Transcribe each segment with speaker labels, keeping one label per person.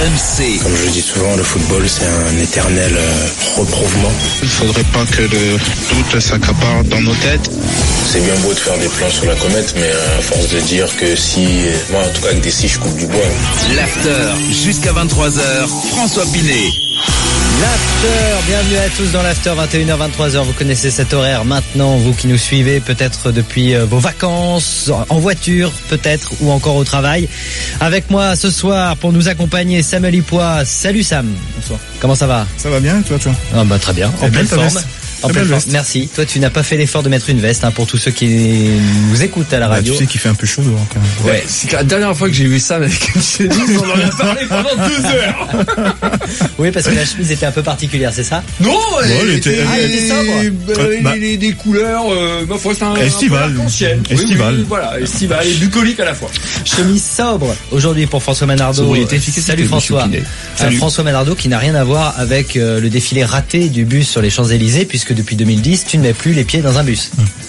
Speaker 1: RMC.
Speaker 2: Comme je le dis souvent, le football c'est un éternel reprouvement.
Speaker 3: Il faudrait pas que le doute s'accapare dans nos têtes.
Speaker 2: C'est bien beau de faire des plans sur la comète, mais à force de dire que si, moi en tout cas avec des scies je coupe du bois.
Speaker 1: L'after, jusqu'à 23h, François Pinet.
Speaker 4: L'after, bienvenue à tous dans l'after, 21h, 23h, vous connaissez cet horaire maintenant, vous qui nous suivez peut-être depuis vos vacances, en voiture peut-être, ou encore au travail. Avec moi ce soir pour nous accompagner Samuel Ipois. Salut Sam.
Speaker 5: Bonsoir.
Speaker 4: Comment ça va?
Speaker 5: Ça va bien, toi?
Speaker 4: Ah bah très bien, en pleine forme. En pleine forme. Merci. Toi, tu n'as pas fait l'effort de mettre une veste, pour tous ceux qui nous écoutent à la radio.
Speaker 5: Tu sais qu'il fait un peu chaud dehors quand même.
Speaker 4: Ouais.
Speaker 6: C'est que la dernière fois que j'ai vu ça avec une chemise, on en a parlé pendant 2 heures.
Speaker 4: Oui, parce que la chemise était un peu particulière, c'est ça?
Speaker 6: Non,
Speaker 5: elle était
Speaker 6: sobre. Des couleurs, c'est un
Speaker 5: estival.
Speaker 6: Estival. Oui, voilà, estival et bucolique à la fois.
Speaker 4: Chemise sobre aujourd'hui pour François Manardo. Salut François. François Manardo qui n'a rien à voir avec le défilé raté du bus sur les Champs-Élysées, puisque depuis 2010, tu ne mets plus les pieds dans un bus.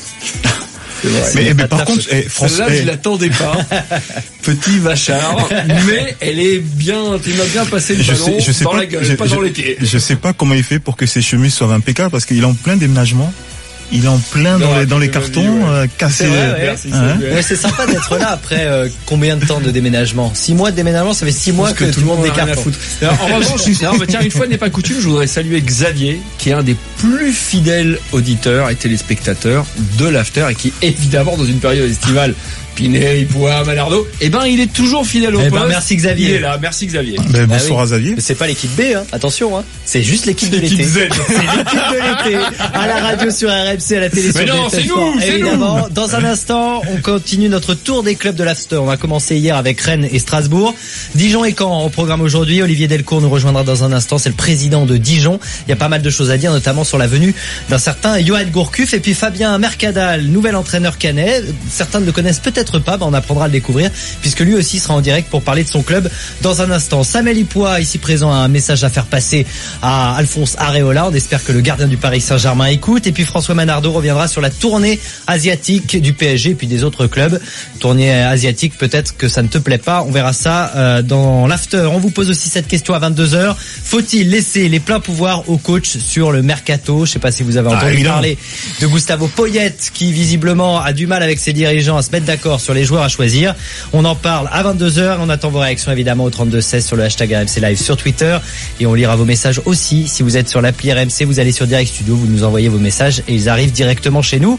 Speaker 5: Mais par contre,
Speaker 6: François, je l'attendais pas. Petit vachard, mais elle est bien, tu m'as bien passé le ballon dans la gueule, pas dans les pieds.
Speaker 5: Je sais pas comment il fait pour que ses chemises soient impeccables, parce qu'il est en plein déménagement. Il est en plein dans les cartons, cassés.
Speaker 4: C'est sympa d'être là après combien de temps de déménagement? 6 mois de déménagement, ça fait 6 mois que tout le monde décartonne.
Speaker 6: En revanche, tiens, une fois n'est pas coutume, je voudrais saluer Xavier, qui est un des plus fidèles auditeurs et téléspectateurs de l'After, et qui, évidemment, dans une période estivale, Pinet, Ipois, Manardo, il est toujours fidèle au poste.
Speaker 4: Merci Xavier.
Speaker 6: Il est là, merci Xavier.
Speaker 5: Bonsoir à Xavier.
Speaker 4: C'est pas l'équipe B, attention, c'est juste l'équipe de l'été. C'est l'équipe de l'été. À la radio sur RMC, à la télé sur BFM Sport. Évidemment. Dans un instant, on continue notre tour des clubs de l'After. On a commencé hier avec Rennes et Strasbourg. Dijon et Caen au programme aujourd'hui. Olivier Delcourt nous rejoindra dans un instant. C'est le président de Dijon. Il y a pas mal de choses à dire, notamment sur la venue d'un certain Johan Gourcuff. Et puis Fabien Mercadal, nouvel entraîneur canet. Certains ne le connaissent peut-être pas, on apprendra à le découvrir puisque lui aussi sera en direct pour parler de son club dans un instant. Samuel Ipois, ici présent, a un message à faire passer à Alphonse Areola. On espère que le gardien du Paris Saint-Germain écoute. Et puis François Manardo reviendra sur la tournée asiatique du PSG et puis des autres clubs. Tournée asiatique, peut-être que ça ne te plaît pas. On verra ça dans l'after. On vous pose aussi cette question à 22h. Faut-il laisser les pleins pouvoirs au coach sur le mercato? Je sais pas si vous avez entendu parler de Gustavo Poyet qui visiblement a du mal avec ses dirigeants à se mettre d'accord sur les joueurs à choisir. On en parle à 22h. On attend vos réactions évidemment au 32-16 sur le hashtag RMC Live sur Twitter, et on lira vos messages aussi. Si vous êtes sur l'appli RMC, vous allez sur Direct Studio, vous nous envoyez vos messages et ils arrivent directement chez nous.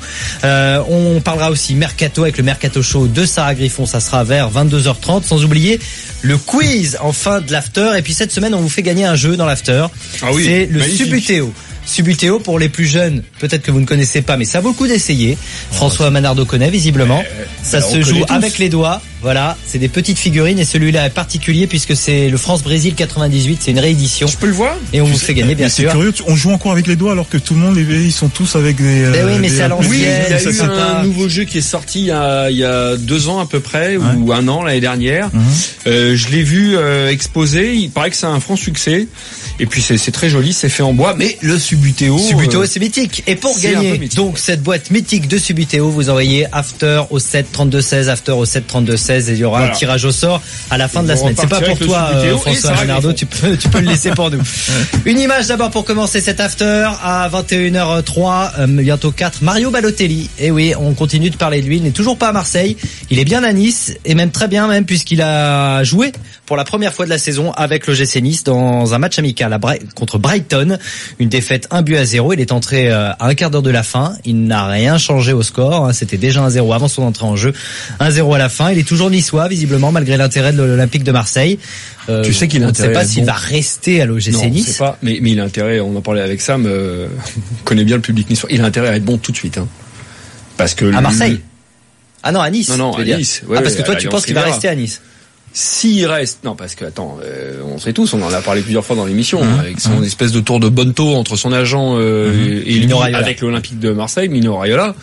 Speaker 4: On parlera aussi Mercato avec le Mercato Show de Sarah Griffon. Ça sera vers 22h30, sans oublier le quiz en fin de l'after. Et puis cette semaine, on vous fait gagner un jeu dans l'after. C'est le Subutéo. Subutéo, pour les plus jeunes, peut-être que vous ne connaissez pas, mais ça vaut le coup d'essayer. François Manardo connaît visiblement. Ça se joue avec les doigts. Voilà, c'est des petites figurines, et celui-là est particulier puisque c'est le France-Brésil 98, c'est une réédition.
Speaker 6: Je peux le voir?
Speaker 4: Et on vous fait gagner, bien sûr.
Speaker 5: C'est curieux, on joue encore avec les doigts alors que tout le monde, ils sont tous avec des...
Speaker 4: mais c'est à l'ancienne.
Speaker 6: Oui, il y a eu un nouveau jeu qui est sorti il y a 2 ans à peu près, ou 1 an l'année dernière. Je l'ai vu exposé, il paraît que c'est un franc succès. Et puis c'est très joli, c'est fait en bois, mais le Subutéo,
Speaker 4: c'est mythique. Et pour gagner donc cette boîte mythique de Subutéo, vous envoyez after au 7 32 16, after au 7 32 16, et il y aura un tirage au sort à la fin de la semaine. C'est pas pour toi, François Manardo, tu peux le laisser pour nous. Une image d'abord pour commencer cet after à 21h03, bientôt 4. Mario Balotelli. Et oui, on continue de parler de lui. Il n'est toujours pas à Marseille. Il est bien à Nice, et même très bien même, puisqu'il a joué pour la première fois de la saison avec l'OGC Nice dans un match amical contre Brighton. Une défaite 1-0. Il est entré à un quart d'heure de la fin. Il n'a rien changé au score. C'était déjà 1-0 avant son entrée en jeu. 1-0 à la fin. Il est toujours niçois, visiblement, malgré l'intérêt de l'Olympique de Marseille.
Speaker 6: Tu sais qu'il a intérêt.
Speaker 4: On ne sait pas s'il va rester à l'OGC Nice.
Speaker 6: Non, on sait pas. Mais il a intérêt. On en parlait avec Sam. On connaît bien le public niçois. Il a intérêt à être bon tout de suite. Parce que
Speaker 4: à Marseille. Ah non, à Nice.
Speaker 6: Non, à Nice.
Speaker 4: Ouais, parce que toi, tu penses qu'il va rester à Nice.
Speaker 6: S'il reste, non, parce que attends, on sait tous, on en a parlé plusieurs fois dans l'émission, avec son espèce de tour de bonneto entre son agent et lui, avec l'Olympique de Marseille, Mino Raiola.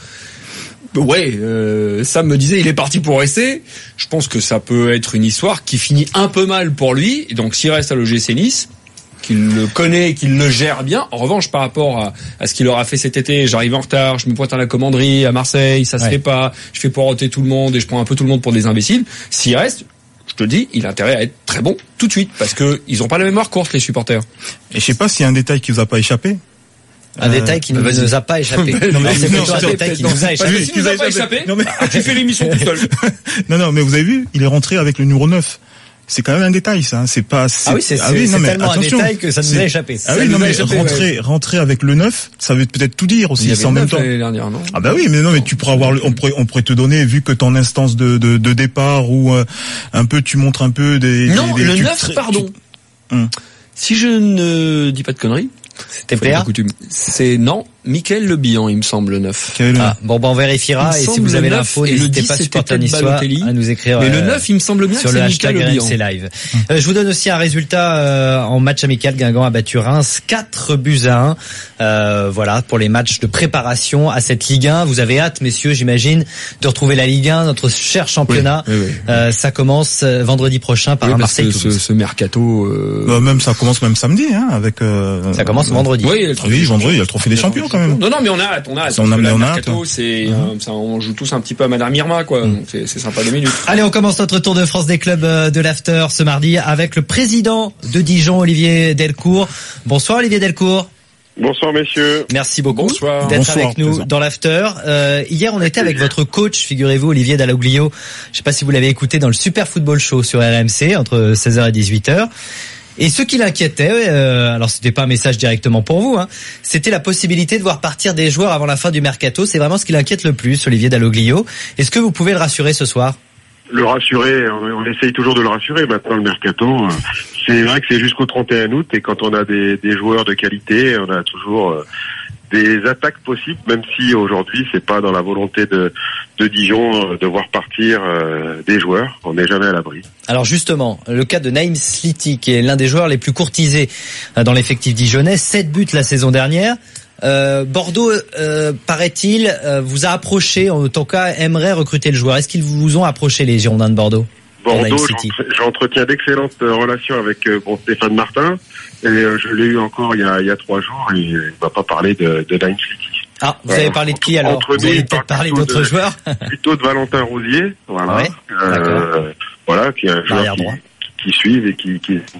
Speaker 6: Sam me disait, il est parti pour rester. Je pense que ça peut être une histoire qui finit un peu mal pour lui. Et donc, s'il reste à l'OGC Nice, qu'il le connaît, qu'il le gère bien. En revanche, par rapport à ce qu'il aura fait cet été, j'arrive en retard, je me pointe à la commanderie à Marseille, ça se fait pas, je fais poireauter tout le monde et je prends un peu tout le monde pour des imbéciles. S'il reste, je te dis, il a intérêt à être très bon tout de suite, parce que ils ont pas la mémoire courte, les supporters.
Speaker 5: Et je sais pas s'il y a un détail qui vous a pas échappé.
Speaker 4: Un détail qui ne nous a pas échappé.
Speaker 5: Non, mais
Speaker 4: c'est plutôt un détail qui nous a échappé.
Speaker 6: Si nous a pas échappé,
Speaker 5: non, mais...
Speaker 6: tu fais l'émission tout seul.
Speaker 5: Non, mais vous avez vu, il est rentré avec le numéro 9. C'est quand même un détail, ça. C'est pas.
Speaker 4: C'est tellement un détail que ça nous a échappé.
Speaker 5: Ah oui, non mais rentrer avec le 9, ça veut peut-être tout dire aussi.
Speaker 6: C'est en même temps. Dernière, non
Speaker 5: ah bah oui, mais non, mais tu pourras avoir. On pourrait te donner, vu que ton instance de départ ou un peu, tu montres un peu des.
Speaker 6: Non, le 9, pardon. Si je ne dis pas de conneries.
Speaker 4: C'était PA.
Speaker 6: C'est non, Mickaël Le Bihan, il me semble, le 9.
Speaker 4: On vérifiera, et si vous avez l'info, n'hésitez pas, supporter niçois, à nous écrire.
Speaker 6: Mais le 9, il me semble bien,
Speaker 4: sur le hashtag RMC Live. Je vous donne aussi un résultat en match amical. Guingamp a battu Reims 4-1. Voilà, pour les matchs de préparation à cette Ligue 1. Vous avez hâte, messieurs, j'imagine, de retrouver la Ligue 1, notre cher championnat. Oui. Ça commence vendredi prochain par un Marseille-Toulouse.
Speaker 6: Ce mercato.
Speaker 5: Même ça commence même samedi, avec.
Speaker 4: Ça commence vendredi.
Speaker 5: Oui, vendredi, il y a le trophée des champions quand même.
Speaker 6: Non, mais on a hâte. Mercato, on joue tous un petit peu à Madame Irma, quoi. Donc c'est sympa 2 minutes.
Speaker 4: Allez, on commence notre tour de France des clubs de l'After ce mardi avec le président de Dijon, Olivier Delcourt. Bonsoir Olivier Delcourt.
Speaker 7: Bonsoir messieurs.
Speaker 4: Merci beaucoup d'être avec nous dans l'After. Hier, on était avec votre coach, figurez-vous, Olivier Dalloglio. Je sais pas si vous l'avez écouté dans le Super Football Show sur RMC entre 16h et 18h. Et ce qui l'inquiétait, alors c'était pas un message directement pour vous, c'était la possibilité de voir partir des joueurs avant la fin du mercato. C'est vraiment ce qui l'inquiète le plus, Olivier Dalloglio. Est-ce que vous pouvez le rassurer ce soir ?
Speaker 7: Le rassurer, on essaye toujours de le rassurer. Maintenant, le mercato, c'est vrai que c'est jusqu'au 31 août, et quand on a des joueurs de qualité, on a toujours des attaques possibles, même si aujourd'hui c'est pas dans la volonté de Dijon de voir partir des joueurs. On n'est jamais à l'abri.
Speaker 4: Alors justement, le cas de Naïm Sliti, qui est l'un des joueurs les plus courtisés dans l'effectif dijonnais, 7 buts la saison dernière. Bordeaux, paraît-il, vous a approché, en tout cas aimerait recruter le joueur. Est-ce qu'ils vous ont approché, les Girondins de Bordeaux?
Speaker 7: Bordeaux, j'entretiens d'excellentes relations avec Stéphane Martin, et je l'ai eu encore il y a 3 jours, et il va pas parler de Naïm Sliti.
Speaker 4: Ah, vous avez parlé de qui alors? Vous avez peut-être parlé d'autres joueurs?
Speaker 7: Plutôt de Valentin Rosier, voilà.
Speaker 4: Ouais,
Speaker 7: voilà, qui est un joueur qui suit et qui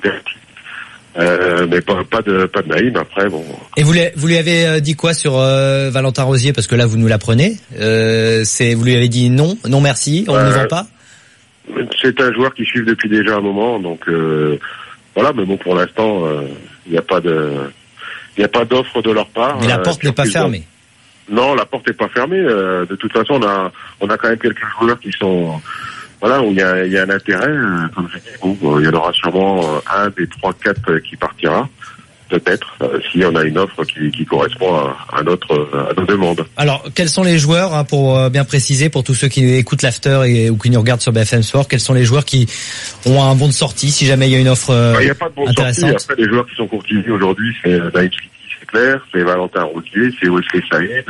Speaker 7: mais pas de Naïm, après bon.
Speaker 4: Et vous lui avez dit quoi sur Valentin Rosier, parce que là vous nous l'apprenez, vous lui avez dit non merci, on ne vend pas?
Speaker 7: C'est un joueur qui suit depuis déjà un moment, donc voilà, mais bon, pour l'instant il n'y a pas d'offre de leur part.
Speaker 4: Mais la porte n'est pas fermée.
Speaker 7: Non, la porte n'est pas fermée. De toute façon, on a quand même quelques joueurs qui sont, voilà, où il y a un intérêt. Comme je dis, il y en aura sûrement un des 3-4 qui partira, peut-être, si on a une offre qui correspond à nos demandes.
Speaker 4: Alors, quels sont les joueurs, pour bien préciser, pour tous ceux qui écoutent l'After ou qui nous regardent sur BFM Sport, quels sont les joueurs qui ont un bon de sortie si jamais il y a une offre intéressante? Il n'y a pas de bon de sortie.
Speaker 7: Après, les joueurs qui sont courtisés aujourd'hui, c'est Naïm Sliti, c'est clair, c'est Valentin Rosier, c'est Wesley Saïd,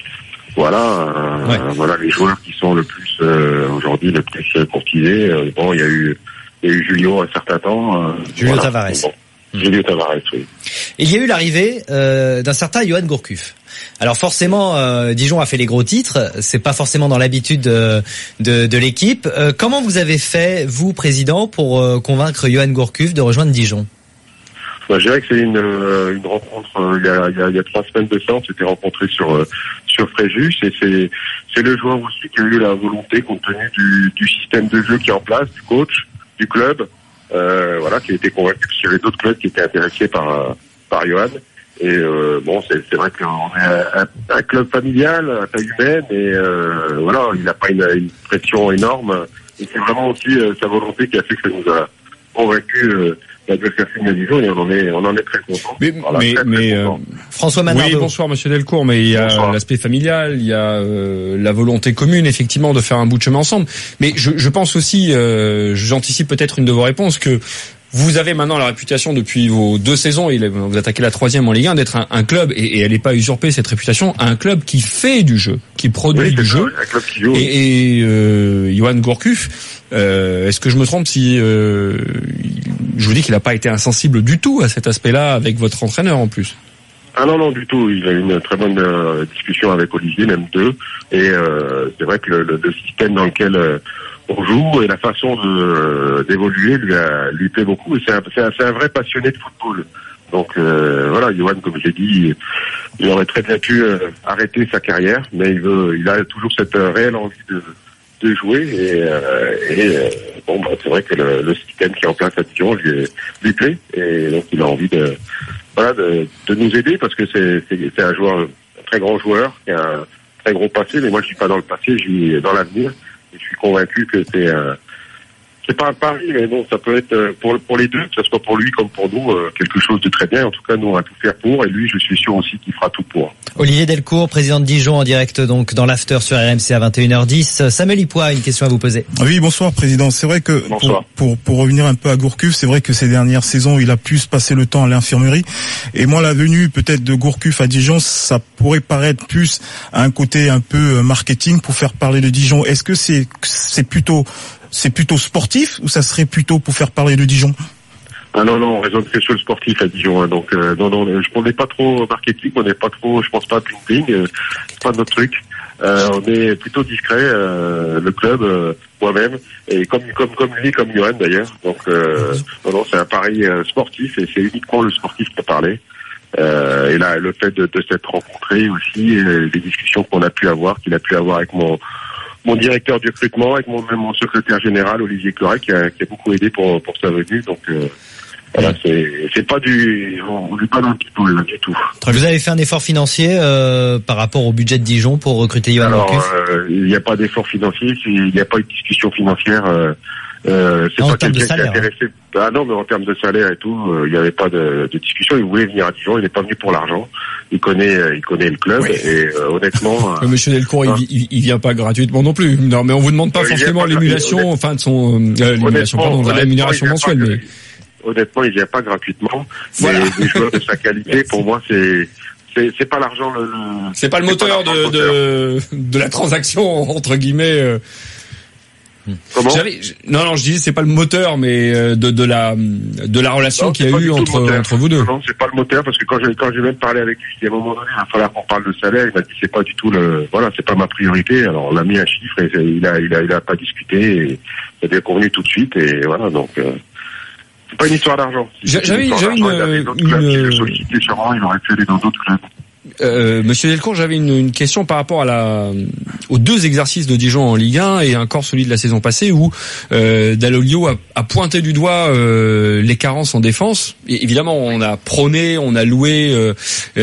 Speaker 7: voilà les joueurs qui sont le plus aujourd'hui le plus courtisés. Bon, il y a eu Julio un certain temps.
Speaker 4: Julio Tavares.
Speaker 7: Julio Tavares, oui.
Speaker 4: Il y a eu l'arrivée d'un certain Yoann Gourcuff. Alors forcément, Dijon a fait les gros titres. C'est pas forcément dans l'habitude de l'équipe. Comment vous avez fait, vous, président, pour convaincre Yoann Gourcuff de rejoindre Dijon?
Speaker 7: Je dirais que c'est une rencontre. Il y a 3 semaines de ça, on s'était rencontrés sur Fréjus, et c'est le joueur aussi qui a eu la volonté, compte tenu du système de jeu qui est en place, du coach, du club. Voilà, qui a été convaincu qu'il y avait d'autres clubs qui étaient intéressés par Yoann. Et bon, c'est vrai qu'on est un club familial, à taille humaine, et voilà, il n'a pas une pression énorme. Et c'est vraiment aussi sa volonté qui a fait que ça nous a convaincu de faire signer à Dijon, et on en est très content.
Speaker 6: Mais
Speaker 4: François Manardo.
Speaker 6: Oui, bonsoir Monsieur Delcourt, mais il y a l'aspect familial, il y a la volonté commune, effectivement, de faire un bout de chemin ensemble. Mais je pense aussi, j'anticipe peut-être une de vos réponses, que vous avez maintenant la réputation depuis vos 2 saisons, et vous attaquez la 3e en Ligue 1, d'être un club, et elle n'est pas usurpée, cette réputation, un club qui fait du jeu, qui produit du jeu.
Speaker 7: Un club qui joue.
Speaker 6: Et Yoann Gourcuff, est-ce que je me trompe si je vous dis qu'il n'a pas été insensible du tout à cet aspect-là avec votre entraîneur en plus?
Speaker 7: Ah non, du tout. Il a eu une très bonne discussion avec Olivier, même 2. Et c'est vrai que le système dans lequel on joue et la façon d'évoluer lui plaît beaucoup. Et c'est un vrai passionné de football. Donc voilà, Johan, comme je l'ai dit, il aurait très bien pu arrêter sa carrière, mais il a toujours cette réelle envie de jouer bon, bah, c'est vrai que le système qui est en place à Dijon lui plaît, et donc il a envie de nous aider, parce que c'est un joueur, un très grand joueur qui a un très gros passé, mais moi je suis pas dans le passé, je suis dans l'avenir, et je suis convaincu que c'est pas un pari, mais bon, ça peut être pour les deux, que ce soit pour lui comme pour nous, quelque chose de très bien. En tout cas, nous on va tout faire pour, et lui, je suis sûr aussi qu'il fera tout pour.
Speaker 4: Olivier Delcourt, président de Dijon, en direct donc dans l'after sur RMC à 21h10. Samuel Ipois, une question à vous poser.
Speaker 5: Oui, bonsoir président. C'est vrai que pour revenir un peu à Gourcuff, c'est vrai que ces dernières saisons, il a plus passé le temps à l'infirmerie. Et moi, la venue peut-être de Gourcuff à Dijon, ça pourrait paraître plus à un côté un peu marketing pour faire parler de Dijon. Est-ce que c'est plutôt sportif, ou ça serait plutôt pour faire parler de Dijon?
Speaker 7: Ah non, on raisonne que sur le sportif à Dijon, hein. Donc on n'est pas trop marketing, on n'est pas trop, je pense pas bling, c'est pas notre truc. On est plutôt discret, le club, moi-même, et comme lui, comme Johan d'ailleurs. Donc non, c'est un pari sportif, et c'est uniquement le sportif qui a parlé. Et là, le fait de s'être rencontrés aussi, les discussions qu'il a pu avoir avec mon directeur du recrutement, avec mon secrétaire général Olivier Cloret, qui a beaucoup aidé pour sa venue. Donc voilà, c'est pas on n'est pas dans le people là du tout.
Speaker 4: Vous avez fait un effort financier par rapport au budget de Dijon pour recruter Johan Gourcuff?
Speaker 7: Il n'y a pas d'effort financier, il n'y a pas eu de discussion financière. C'est pas quelqu'un qui est intéressé. Ah non, mais en termes de salaire et tout, il n'y avait pas de discussion. Il voulait venir à Dijon, il n'est pas venu pour l'argent. Il connaît le club, et honnêtement.
Speaker 6: Monsieur Delcourt, il vient pas gratuitement non plus. Non, mais on vous demande pas forcément l'émulation, enfin de son la rémunération mensuelle. Mais
Speaker 7: honnêtement, il vient pas gratuitement. Voilà. Mais des joueurs de sa qualité, pour moi, c'est pas l'argent
Speaker 6: c'est pas le moteur de la transaction entre guillemets.
Speaker 7: Comment?
Speaker 6: Non, je disais c'est pas le moteur, mais de la relation qu'il y a eu entre vous deux.
Speaker 7: Non, c'est pas le moteur, parce que quand j'ai même parlé avec lui, à un moment donné, il va falloir qu'on parle de salaire. Il m'a dit c'est pas du tout c'est pas ma priorité. Alors on a mis un chiffre, et il a pas discuté, et ça a bien convenu tout de suite, et voilà, donc c'est pas une histoire d'argent.
Speaker 6: J'avais une
Speaker 7: il sollicité sûrement, il aurait pu aller dans d'autres clubs.
Speaker 6: Monsieur Delcourt, j'avais une question par rapport aux deux exercices de Dijon en Ligue 1 et encore celui de la saison passée où Dall'Oglio a pointé du doigt les carences en défense. Et évidemment, on a prôné, on a loué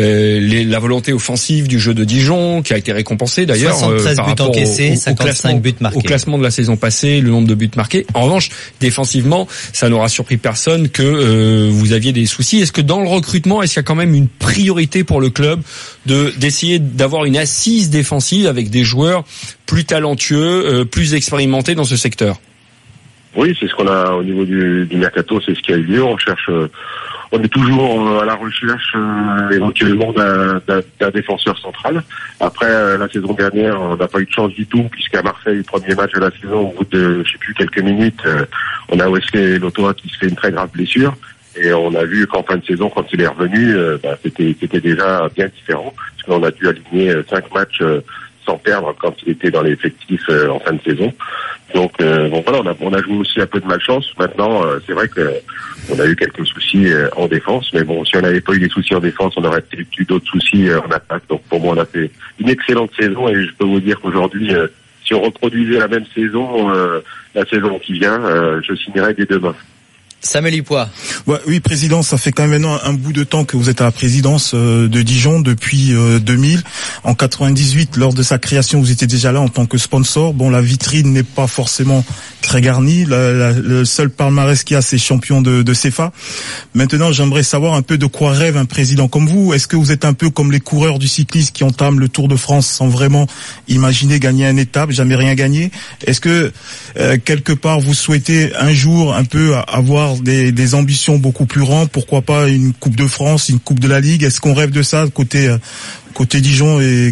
Speaker 6: la volonté offensive du jeu de Dijon, qui a été récompensée d'ailleurs
Speaker 4: 73
Speaker 6: par
Speaker 4: buts
Speaker 6: rapport
Speaker 4: encaissés, 55 buts marqués.
Speaker 6: Au classement de la saison passée, le nombre de buts marqués. En revanche, défensivement, ça n'aura surpris personne que vous aviez des soucis. Est-ce que dans le recrutement, est-ce qu'il y a quand même une priorité pour le club d'essayer d'avoir une assise défensive avec des joueurs plus talentueux, plus expérimentés dans ce secteur?
Speaker 7: Oui, c'est ce qu'on a au niveau du mercato, c'est ce qui a eu lieu. On est toujours à la recherche éventuellement d'un défenseur central. Après, la saison dernière, on n'a pas eu de chance du tout, puisqu'à Marseille, premier match de la saison, au bout de quelques minutes, on a Wesley Lotoa qui se fait une très grave blessure. Et on a vu qu'en fin de saison, quand il est revenu, c'était déjà bien différent, parce qu'on a dû aligner 5 matchs sans perdre quand il était dans les effectifs en fin de saison. Donc voilà, on a joué aussi un peu de malchance. Maintenant, c'est vrai que on a eu quelques soucis en défense, mais bon, si on n'avait pas eu des soucis en défense, on aurait peut-être eu d'autres soucis en attaque. Donc pour moi, on a fait une excellente saison, et je peux vous dire qu'aujourd'hui, si on reproduisait la même saison, la saison qui vient, je signerais dès demain.
Speaker 4: Samuel Ipois.
Speaker 5: Ouais, oui, président, ça fait quand même maintenant un bout de temps que vous êtes à la présidence de Dijon, depuis 2000. En 98, lors de sa création, vous étiez déjà là en tant que sponsor. Bon, la vitrine n'est pas forcément très garnie. Le seul palmarès qu'il y a, c'est champion de CFA. Maintenant, j'aimerais savoir un peu de quoi rêve un président comme vous. Est-ce que vous êtes un peu comme les coureurs du cyclisme qui entament le Tour de France sans vraiment imaginer gagner une étape, jamais rien gagner? Est-ce que quelque part vous souhaitez un jour un peu avoir des ambitions beaucoup plus grandes, pourquoi pas une Coupe de France, une Coupe de la Ligue? Est-ce qu'on rêve de ça côté Dijon et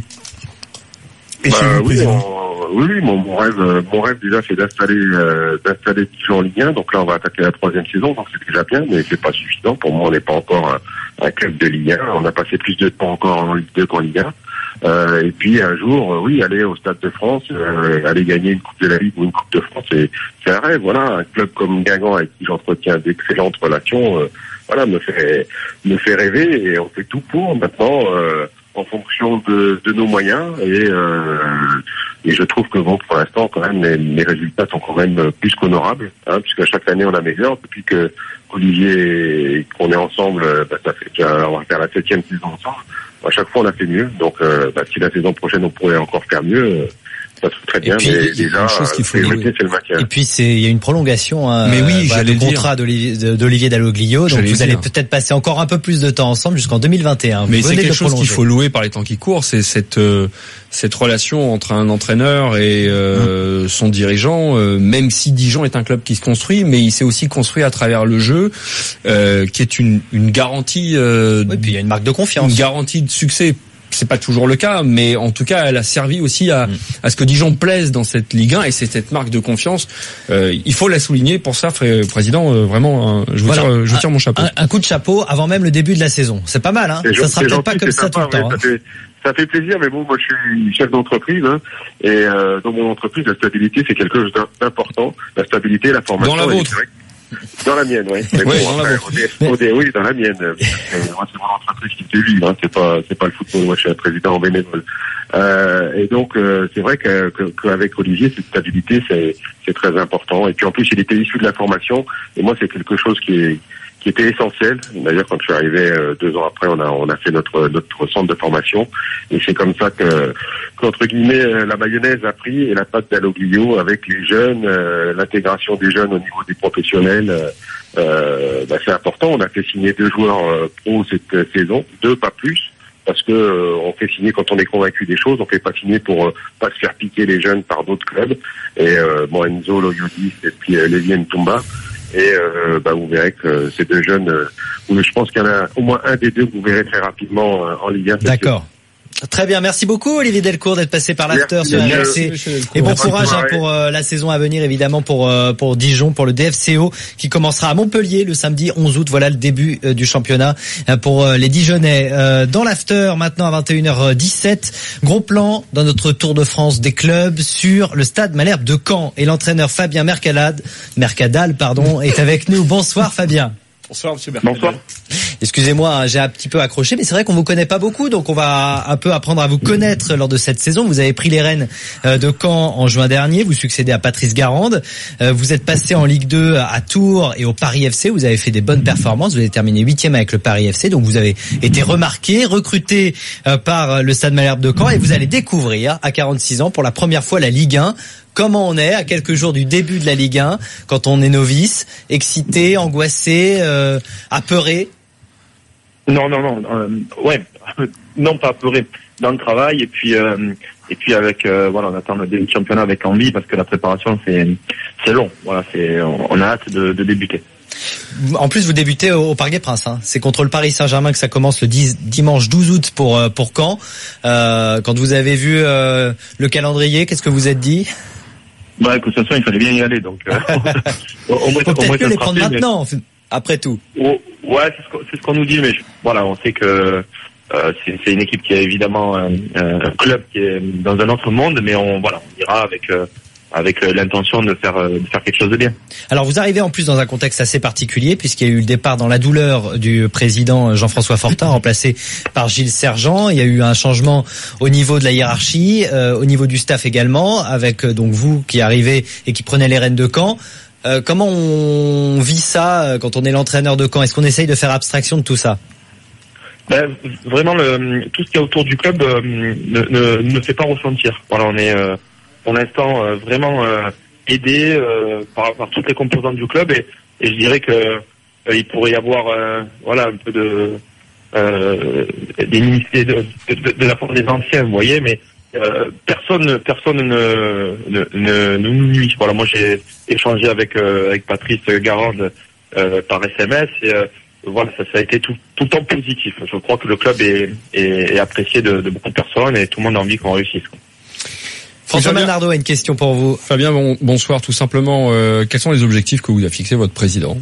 Speaker 5: chez vous, président?
Speaker 7: Oui, mon rêve déjà, c'est d'installer Dijon en Ligue 1. Donc là, on va attaquer la 3e saison, donc c'est déjà bien, mais c'est pas suffisant. Pour moi, on n'est pas encore un club de Ligue 1. On a passé plus de temps encore en Ligue 2 qu'en Ligue 1. Et puis un jour, oui, aller au Stade de France, aller gagner une Coupe de la Ligue ou une Coupe de France, c'est un rêve. Voilà, un club comme Guingamp avec qui j'entretiens d'excellentes relations, voilà, me fait rêver et on fait tout pour maintenant. En fonction de nos moyens et je trouve que bon, pour l'instant quand même les résultats sont quand même plus qu'honorables, hein, puisque chaque année on améliore. Depuis que Olivier qu'on est ensemble, ça fait déjà, on va faire la 7e saison ensemble. À chaque fois on a fait mieux, donc si la saison prochaine on pourrait encore faire mieux. Ça se fait très bien,
Speaker 6: puis,
Speaker 7: mais déjà, c'est le maintien.
Speaker 4: Et puis il y a une prolongation,
Speaker 6: mais oui, j'allais
Speaker 4: le contrat d'Olivier Dalloglio, donc vous allez peut-être passer encore un peu plus de temps ensemble jusqu'en 2021.
Speaker 6: Mais c'est quelque chose qu'il faut louer par les temps qui courent, c'est cette relation entre un entraîneur et son dirigeant, même si Dijon est un club qui se construit, mais il s'est aussi construit à travers le jeu, qui est une garantie.
Speaker 4: Oui, puis il y a une marque de confiance,
Speaker 6: une garantie de succès. C'est pas toujours le cas, mais en tout cas, elle a servi aussi à ce que Dijon plaise dans cette Ligue 1 et c'est cette marque de confiance. Il faut la souligner. Pour ça, président, vraiment, je tire mon chapeau.
Speaker 4: Un coup de chapeau avant même le début de la saison. C'est pas mal, hein. Ça sera peut-être pas comme ça tout le temps.
Speaker 7: Ça fait plaisir, mais bon, moi je suis chef d'entreprise, hein, et dans mon entreprise, la stabilité c'est quelque chose d'important. La stabilité, la formation.
Speaker 6: Dans la vôtre.
Speaker 7: Dans la mienne, oui.
Speaker 6: Mais oui, dans la vôtre.
Speaker 7: Oui, dans la mienne. Moi, c'est mon entreprise qui me livre, hein. C'est pas le football. Moi, je suis un président en bénévole. Et donc, c'est vrai qu'avec Olivier, cette stabilité, c'est très important. Et puis, en plus, il était issu de la formation. Et moi, c'est quelque chose qui était essentiel. D'ailleurs, quand je suis arrivé 2 ans après, on a fait notre centre de formation. Et c'est comme ça qu'entre guillemets, la mayonnaise a pris et la pâte Dalloglio avec les jeunes, l'intégration des jeunes au niveau des professionnels. C'est important. On a fait signer 2 joueurs pro cette saison, 2 pas plus. Parce que on fait signer quand on est convaincu des choses, on fait pas signer pour pas se faire piquer les jeunes par d'autres clubs. Et Enzo Loyodis et puis Lévi Ntumba. Et vous verrez que ces 2 jeunes, je pense qu'il y en a au moins un des 2 que vous verrez très rapidement en Ligue 1.
Speaker 4: D'accord. Très bien, merci beaucoup Olivier Delcourt d'être passé par l'after sur RMC et bon courage pour la saison à venir, évidemment pour Dijon, pour le DFCO qui commencera à Montpellier le samedi 11 août. Voilà le début du championnat pour les Dijonnais. Dans l'after maintenant à 21h17, gros plan dans notre Tour de France des clubs sur le stade Malherbe de Caen et l'entraîneur Fabien Mercadal est avec nous. Bonsoir Fabien.
Speaker 6: Bonsoir monsieur Mercadal.
Speaker 7: Bonsoir.
Speaker 4: Excusez-moi, j'ai un petit peu accroché, mais c'est vrai qu'on vous connaît pas beaucoup, donc on va un peu apprendre à vous connaître lors de cette saison. Vous avez pris les rênes de Caen en juin dernier, vous succédez à Patrice Garande. Vous êtes passé en Ligue 2 à Tours et au Paris FC, vous avez fait des bonnes performances, vous avez terminé 8e avec le Paris FC, donc vous avez été remarqué, recruté par le Stade Malherbe de Caen et vous allez découvrir à 46 ans pour la première fois la Ligue 1. Comment on est à quelques jours du début de la Ligue 1, quand on est novice, excité, angoissé, apeuré?
Speaker 8: Non, non, pas apeuré. Dans le travail et puis avec on attend le début de championnat avec envie parce que la préparation c'est long. Voilà, on a hâte de débuter.
Speaker 4: En plus, vous débutez au Parc des Princes, hein. C'est contre le Paris Saint-Germain que ça commence le dimanche 12 août pour Caen. Quand vous avez vu le calendrier, qu'ce que vous êtes dit?
Speaker 8: De toute façon, il fallait bien y aller, donc
Speaker 4: au moins peut-être mieux les prendre maintenant, après tout.
Speaker 8: Ouais, c'est ce qu'on nous dit, mais on sait que c'est une équipe qui est évidemment un club qui est dans un autre monde, mais on ira avec l'intention de faire quelque chose de bien.
Speaker 4: Alors vous arrivez en plus dans un contexte assez particulier puisqu'il y a eu le départ dans la douleur du président Jean-François Fortin remplacé par Gilles Sergent. Il y a eu un changement au niveau de la hiérarchie, au niveau du staff également, avec donc vous qui arrivez et qui prenez les rênes de Caen. Comment on vit ça quand on est l'entraîneur de Caen? Est-ce qu'on essaye de faire abstraction de tout ça?
Speaker 8: Vraiment, tout ce qui est autour du club ne fait pas ressentir. Voilà, on est pour l'instant vraiment aidé par toutes les composantes du club et je dirais que il pourrait y avoir un peu des ministères de la part des anciens, vous voyez, mais personne ne nous nuit. Voilà, moi j'ai échangé avec Patrice Garande par SMS et ça a été tout le temps positif. Je crois que le club est apprécié de beaucoup de personnes et tout le monde a envie qu'on réussisse.
Speaker 4: François Manardo a une question pour vous.
Speaker 6: Fabien, bonsoir. Tout simplement, quels sont les objectifs que vous a fixés votre président?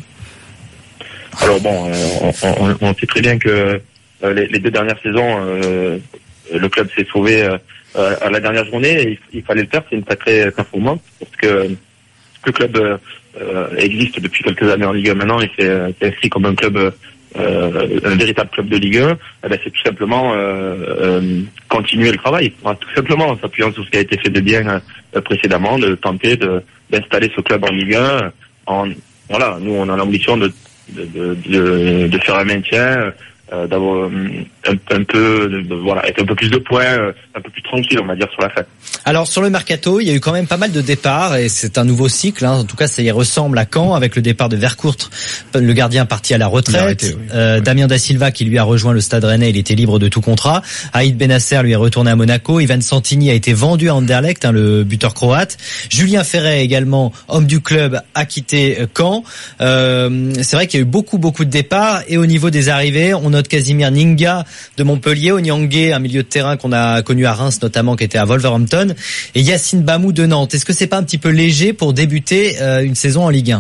Speaker 8: Alors on sait très bien que les 2 dernières saisons, le club s'est sauvé à la dernière journée et il fallait le faire. C'est une sacrée performance parce que le club existe depuis quelques années en Ligue 1 maintenant et c'est inscrit comme un club, un véritable club de Ligue 1. C'est tout simplement continuer le travail, tout simplement en s'appuyant sur ce qui a été fait de bien précédemment, de tenter d'installer ce club en Ligue 1. Voilà, nous on a l'ambition de faire un maintien, d'avoir un peu voilà, être un peu plus de points, un peu plus tranquille, on va dire, sur la fête.
Speaker 4: Alors sur le mercato, il y a eu quand même pas mal de départs et c'est un nouveau cycle, hein. En tout cas ça y ressemble à Caen avec le départ de Vercourt, le gardien parti à la retraite, Damien Da Silva qui lui a rejoint le Stade Rennais, il était libre de tout contrat. Aïd Benasser lui est retourné à Monaco, Ivan Santini a été vendu à Anderlecht, hein, le buteur croate. Julien Ferret également, homme du club, a quitté Caen. C'est vrai qu'il y a eu beaucoup de départs et au niveau des arrivées, on note Casimir Ninga de Montpellier, Onyangé, un milieu de terrain qu'on a connu à Reims notamment, qui était à Wolverhampton, et Yacine Bamou de Nantes. Est-ce que c'est pas un petit peu léger pour débuter une saison en Ligue 1?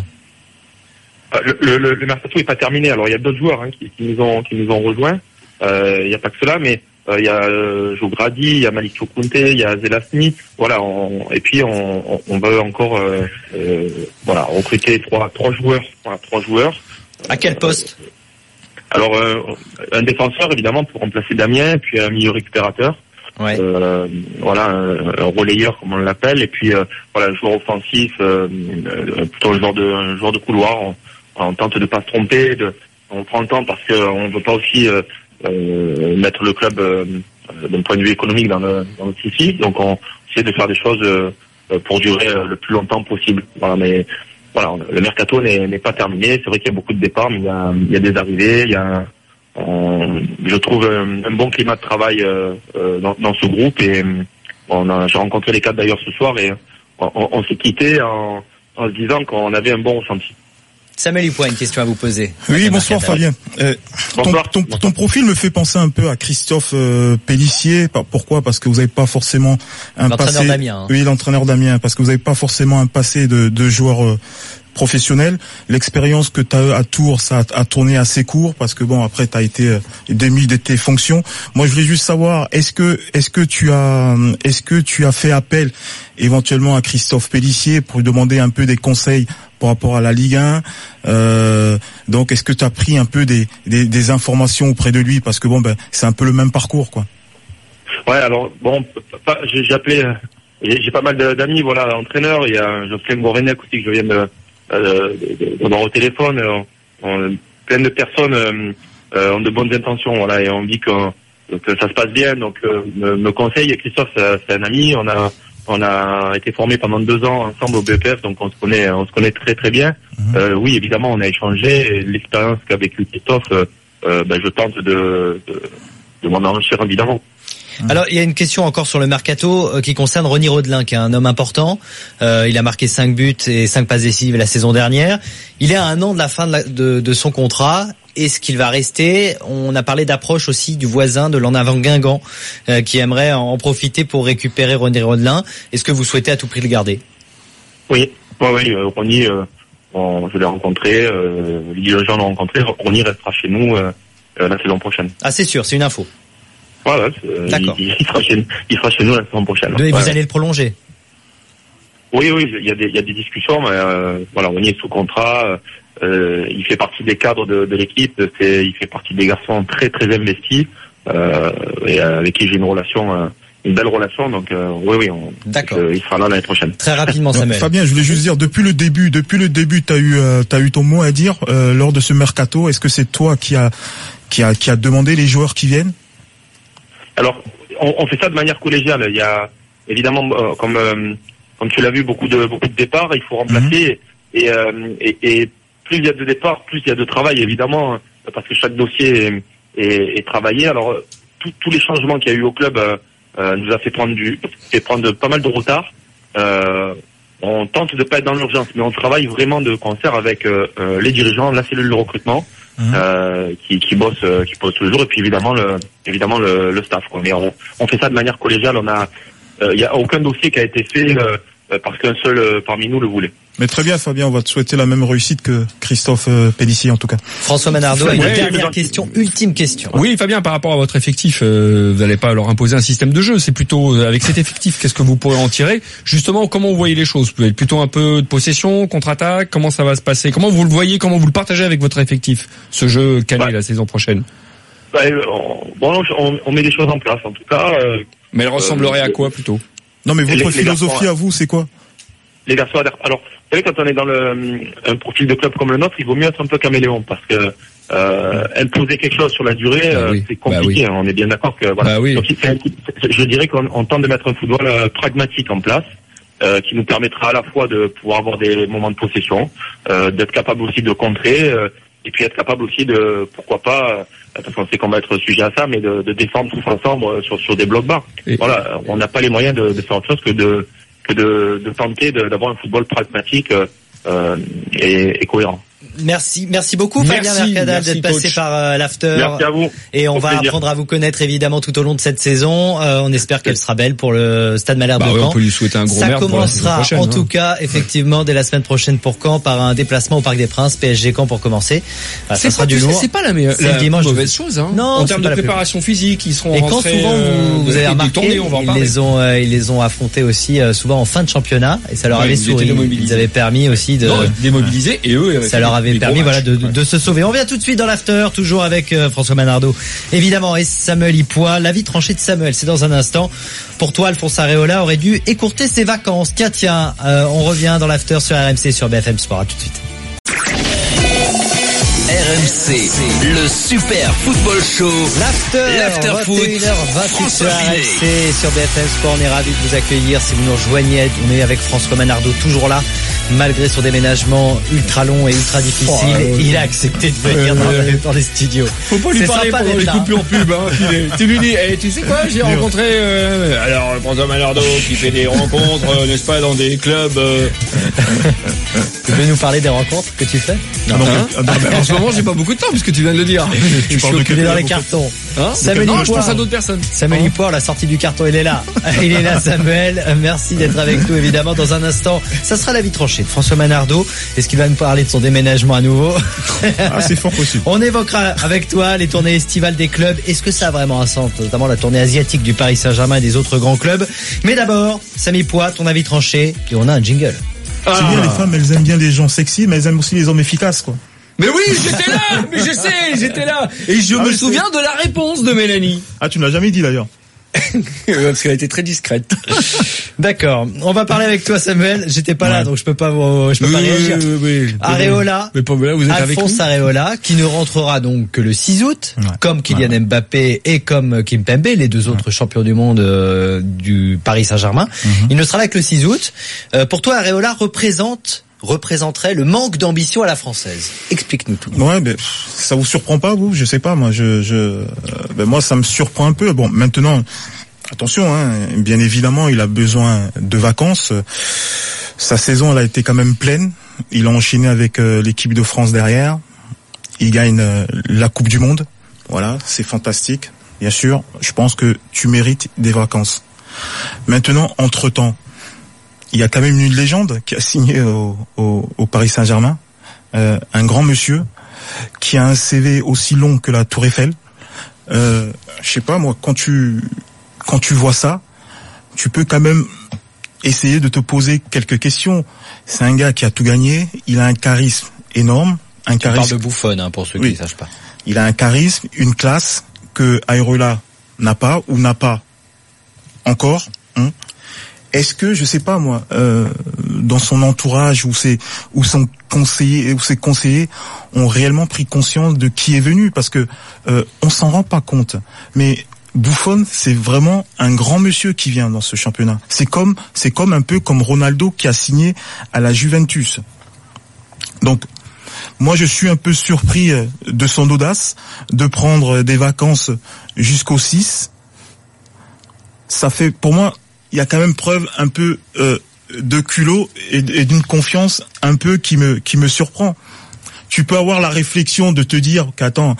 Speaker 8: Le mercato est pas terminé. Alors il y a d'autres joueurs qui nous ont rejoints. Il y a pas que cela, mais il y a Jo Grady, il y a Malik Chokunte, il y a Zelasny. Voilà, et puis on va encore recruter trois joueurs. Voilà, 3 joueurs.
Speaker 4: À quel poste?
Speaker 8: Alors un défenseur évidemment pour remplacer Damien, puis un milieu récupérateur.
Speaker 4: Ouais.
Speaker 8: Voilà, un relayeur comme on l'appelle, et puis voilà, un joueur offensif, plutôt un joueur de couloir. On tente de pas se tromper, on prend le temps parce que on veut pas aussi mettre le club d'un point de vue économique dans le souci. Donc on essaie de faire des choses pour durer le plus longtemps possible. Voilà, mais voilà, le mercato n'est pas terminé. C'est vrai qu'il y a beaucoup de départs, mais il y a des arrivées, il y a je trouve un bon climat de travail dans ce groupe, et j'ai rencontré les 4 d'ailleurs ce soir, et on s'est quitté en se disant qu'on avait un bon ressenti.
Speaker 4: Samuel Hupois, une question à vous poser.
Speaker 5: Oui, bonsoir Fabien. Ton profil me fait penser un peu à Christophe Pélissier. Pourquoi? Parce que vous n'avez pas forcément un passé.
Speaker 4: L'entraîneur d'Amiens.
Speaker 5: Oui, l'entraîneur d'Amiens. Parce que vous n'avez pas forcément un passé de joueur professionnel. L'expérience que tu as à Tours, ça a tourné assez court parce que bon, après tu as été démis de tes fonctions. Moi, je voulais juste savoir, est-ce que tu as fait appel éventuellement à Christophe Pélissier pour lui demander un peu des conseils par rapport à la Ligue 1? Donc est-ce que tu as pris un peu des informations auprès de lui, parce que bon, c'est un peu le même parcours, quoi. Ouais, alors bon, j'ai appelé, j'ai pas mal d'amis, voilà, entraîneurs. Il y a Jocelyn Gourvenec aussi que je viens de voir au téléphone. Plein de personnes ont de bonnes intentions, voilà, et on dit que ça se passe bien. Donc me conseille. Christophe, c'est un ami. On a été formés pendant 2 ans ensemble au BEPF, donc on se connaît très très bien. Oui, évidemment, on a échangé. L'expérience qu'a vécu Christophe, je tente de m'en enrichir évidemment.
Speaker 4: Alors, il y a une question encore sur le mercato qui concerne Ronny Rodelin, qui est un homme important. Il a marqué 5 buts et 5 passes décisives la saison dernière. Il est à 1 an de la fin de son contrat. Est-ce qu'il va rester? On a parlé d'approche aussi du voisin de l'En-Avant Guingamp qui aimerait en profiter pour récupérer Ronny Rodelin. Est-ce que vous souhaitez à tout prix le garder?
Speaker 8: Oui, Ronny, je l'ai rencontré, les dirigeants l'ont rencontré. Ronny restera chez nous la saison prochaine.
Speaker 4: Ah, c'est sûr, c'est une info.
Speaker 8: Voilà,
Speaker 4: d'accord.
Speaker 8: Il sera chez nous la saison prochaine.
Speaker 4: Et vous allez le prolonger?
Speaker 8: Oui, il y a des discussions, mais voilà, Ronny est sous contrat. Il fait partie des cadres de l'équipe. Il fait partie des garçons très très investis et avec qui j'ai une belle relation. Donc oui,
Speaker 4: d'accord.
Speaker 8: Il sera là l'année prochaine.
Speaker 4: Très rapidement, Samuel.
Speaker 5: Fabien, je voulais juste dire, depuis le début, t'as eu ton mot à dire lors de ce mercato. Est-ce que c'est toi qui a demandé les joueurs qui viennent? Alors,
Speaker 8: on fait ça de manière collégiale. Il y a évidemment, comme tu l'as vu, beaucoup de départs. Il faut remplacer et plus il y a de départs, plus il y a de travail, évidemment, parce que chaque dossier est travaillé. Alors, tous les changements qu'il y a eu au club nous a fait prendre pas mal de retard. On tente de pas être dans l'urgence, mais on travaille vraiment de concert avec les dirigeants, la cellule de recrutement, qui bosse tous les jours, et puis évidemment le staff, quoi. Mais on fait ça de manière collégiale. Il y a aucun dossier qui a été fait parce qu'un seul parmi nous le voulait.
Speaker 5: Mais très bien, Fabien, on va te souhaiter la même réussite que Christophe Pélissier, en tout cas.
Speaker 4: François Manardo a une dernière question, ultime question.
Speaker 6: Oui, Fabien, par rapport à votre effectif, vous n'allez pas leur imposer un système de jeu, c'est plutôt avec cet effectif, qu'est-ce que vous pourrez en tirer? Justement, comment vous voyez les choses? Vous pouvez être plutôt un peu de possession, contre-attaque, comment ça va se passer? Comment vous le voyez, comment vous le partagez avec votre effectif, ce jeu Canet la saison prochaine?
Speaker 8: On met des choses en place, en tout cas.
Speaker 6: Mais elle ressemblerait à quoi plutôt?
Speaker 5: Non, mais votre philosophie à vous, c'est quoi?
Speaker 8: Les garçons adhèrent. Alors, vous savez, quand on est dans un profil de club comme le nôtre, il vaut mieux être un peu caméléon, parce que imposer quelque chose sur la durée, c'est compliqué. On est bien d'accord que voilà. Donc, je dirais qu'on tente de mettre un football pragmatique en place, qui nous permettra à la fois de pouvoir avoir des moments de possession, d'être capable aussi de contrer, et puis être capable aussi de, pourquoi pas, parce qu'on sait qu'on va être sujet à ça, mais de défendre tous ensemble sur des blocs bas. Voilà, on n'a pas les moyens de faire autre chose que de tenter d'avoir un football pragmatique et cohérent.
Speaker 4: Merci beaucoup Fabien Mercadal d'être passé par l'After.
Speaker 8: Merci à vous.
Speaker 4: Et on va apprendre à vous connaître évidemment tout au long de cette saison. On espère qu'elle sera belle pour le Stade Malherbe de Caen.
Speaker 6: On peut lui souhaiter un gros
Speaker 4: Ça
Speaker 6: merde
Speaker 4: commencera en tout cas effectivement dès la semaine prochaine pour Caen par un déplacement au Parc des Princes, PSG Caen pour commencer.
Speaker 6: Ça sera du lourd. C'est pas la mauvaise chose.
Speaker 4: Non,
Speaker 6: en termes de préparation physique, ils seront rentrés.
Speaker 4: Et quand souvent vous avez remarqué, ils les ont affrontés aussi souvent en fin de championnat et ça leur avait souri. Ils avaient permis aussi de
Speaker 6: démobiliser et eux
Speaker 4: ça leur avait permis de se sauver. On vient tout de suite dans l'After, toujours avec François Manardo, évidemment, et Samuel Hipois. La vie tranchée de Samuel, c'est dans un instant. Pour toi, Alphonse Areola aurait dû écourter ses vacances. Tiens, on revient dans l'After sur RMC, sur BFM Sport. À tout de suite.
Speaker 1: RMC, le Super Football Show.
Speaker 4: L'After Foot. 21h28 sur RMC, sur BFM Sport. On est ravis de vous accueillir. Si vous nous rejoignez, on est avec François Manardo, toujours là. Malgré son déménagement ultra long et ultra difficile, il a accepté de venir dans les studios.
Speaker 6: Faut pas lui parler pendant les coupures pub, Tu lui dis, tu sais quoi, j'ai rencontré, alors, François Manardo qui fait des rencontres, n'est-ce pas, dans des clubs,
Speaker 4: Tu veux nous parler des rencontres que tu fais?
Speaker 6: Non, en ce moment, j'ai pas beaucoup de temps, puisque tu viens de le dire.
Speaker 4: Je suis occupé dans les cartons. Samuel Hipois,
Speaker 6: je pense à d'autres personnes.
Speaker 4: Samuel Hipois, la sortie du carton, il est là. Il est là, Samuel. Merci d'être avec nous, évidemment, dans un instant. Ça sera la vie tranchée de François Manardo. Est-ce qu'il va nous parler de son déménagement à nouveau?
Speaker 5: C'est fort possible.
Speaker 4: On évoquera avec toi les tournées estivales des clubs. Est-ce que ça a vraiment un sens, notamment la tournée asiatique du Paris Saint-Germain et des autres grands clubs? Mais d'abord, Samy Hipois, ton avis tranché, et on a un jingle.
Speaker 5: C'est bien, les femmes, elles aiment bien les gens sexy, mais elles aiment aussi les hommes efficaces, quoi.
Speaker 6: Mais oui, j'étais là, mais je sais, j'étais là. Et je me souviens de la réponse de Mélanie.
Speaker 5: Ah, tu ne l'as jamais dit d'ailleurs.
Speaker 6: Parce qu'elle était très discrète.
Speaker 4: D'accord. On va parler avec toi, Samuel. J'étais pas là, donc je peux pas réagir. Areola.
Speaker 6: Mais pas là, vous êtes avec nous.
Speaker 4: Alphonse Areola, qui ne rentrera donc que le 6 août, comme Kylian Mbappé et comme Kimpembe, les deux autres champions du monde du Paris Saint-Germain. Il ne sera là que le 6 août. Pour toi, Areola représenterait le manque d'ambition à la française. Explique-nous tout.
Speaker 5: Ouais, mais ça vous surprend pas, vous? Je sais pas, moi, moi, ça me surprend un peu. Bon, maintenant, attention, bien évidemment, il a besoin de vacances. Sa saison, elle a été quand même pleine. Il a enchaîné avec l'équipe de France derrière. Il gagne la Coupe du Monde. Voilà, c'est fantastique. Bien sûr, je pense que tu mérites des vacances. Maintenant, entre-temps, il y a quand même une légende qui a signé au Paris Saint-Germain, un grand monsieur qui a un CV aussi long que la Tour Eiffel. Je sais pas, moi, quand tu vois ça, tu peux quand même essayer de te poser quelques questions. C'est un gars qui a tout gagné, il a un charisme énorme,
Speaker 4: Tu parles de Buffon, pour ceux qui ne sachent pas.
Speaker 5: Il a un charisme, une classe que Areola n'a pas ou n'a pas encore. Est-ce que, je sais pas moi, dans son entourage ou ses conseillers ont réellement pris conscience de qui est venu, parce que on s'en rend pas compte. Mais Buffon, c'est vraiment un grand monsieur qui vient dans ce championnat. C'est comme un peu comme Ronaldo qui a signé à la Juventus. Donc moi je suis un peu surpris de son audace de prendre des vacances jusqu'au 6. Ça fait, pour moi, il y a quand même preuve un peu de culot et d'une confiance un peu qui me surprend. Tu peux avoir la réflexion de te dire qu'attends,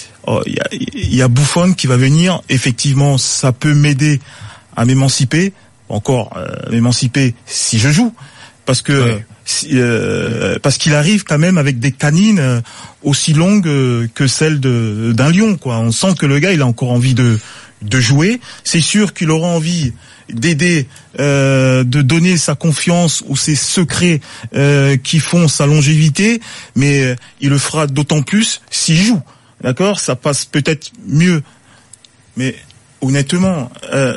Speaker 5: il y a Buffon qui va venir, effectivement ça peut m'aider à m'émanciper, m'émanciper si je joue, parce que parce qu'il arrive quand même avec des canines aussi longues que celles d'un lion, quoi. On sent que le gars, il a encore envie de jouer. C'est sûr qu'il aura envie d'aider, de donner sa confiance ou ses secrets qui font sa longévité, mais il le fera d'autant plus s'il joue. D'accord, ça passe peut-être mieux, mais honnêtement,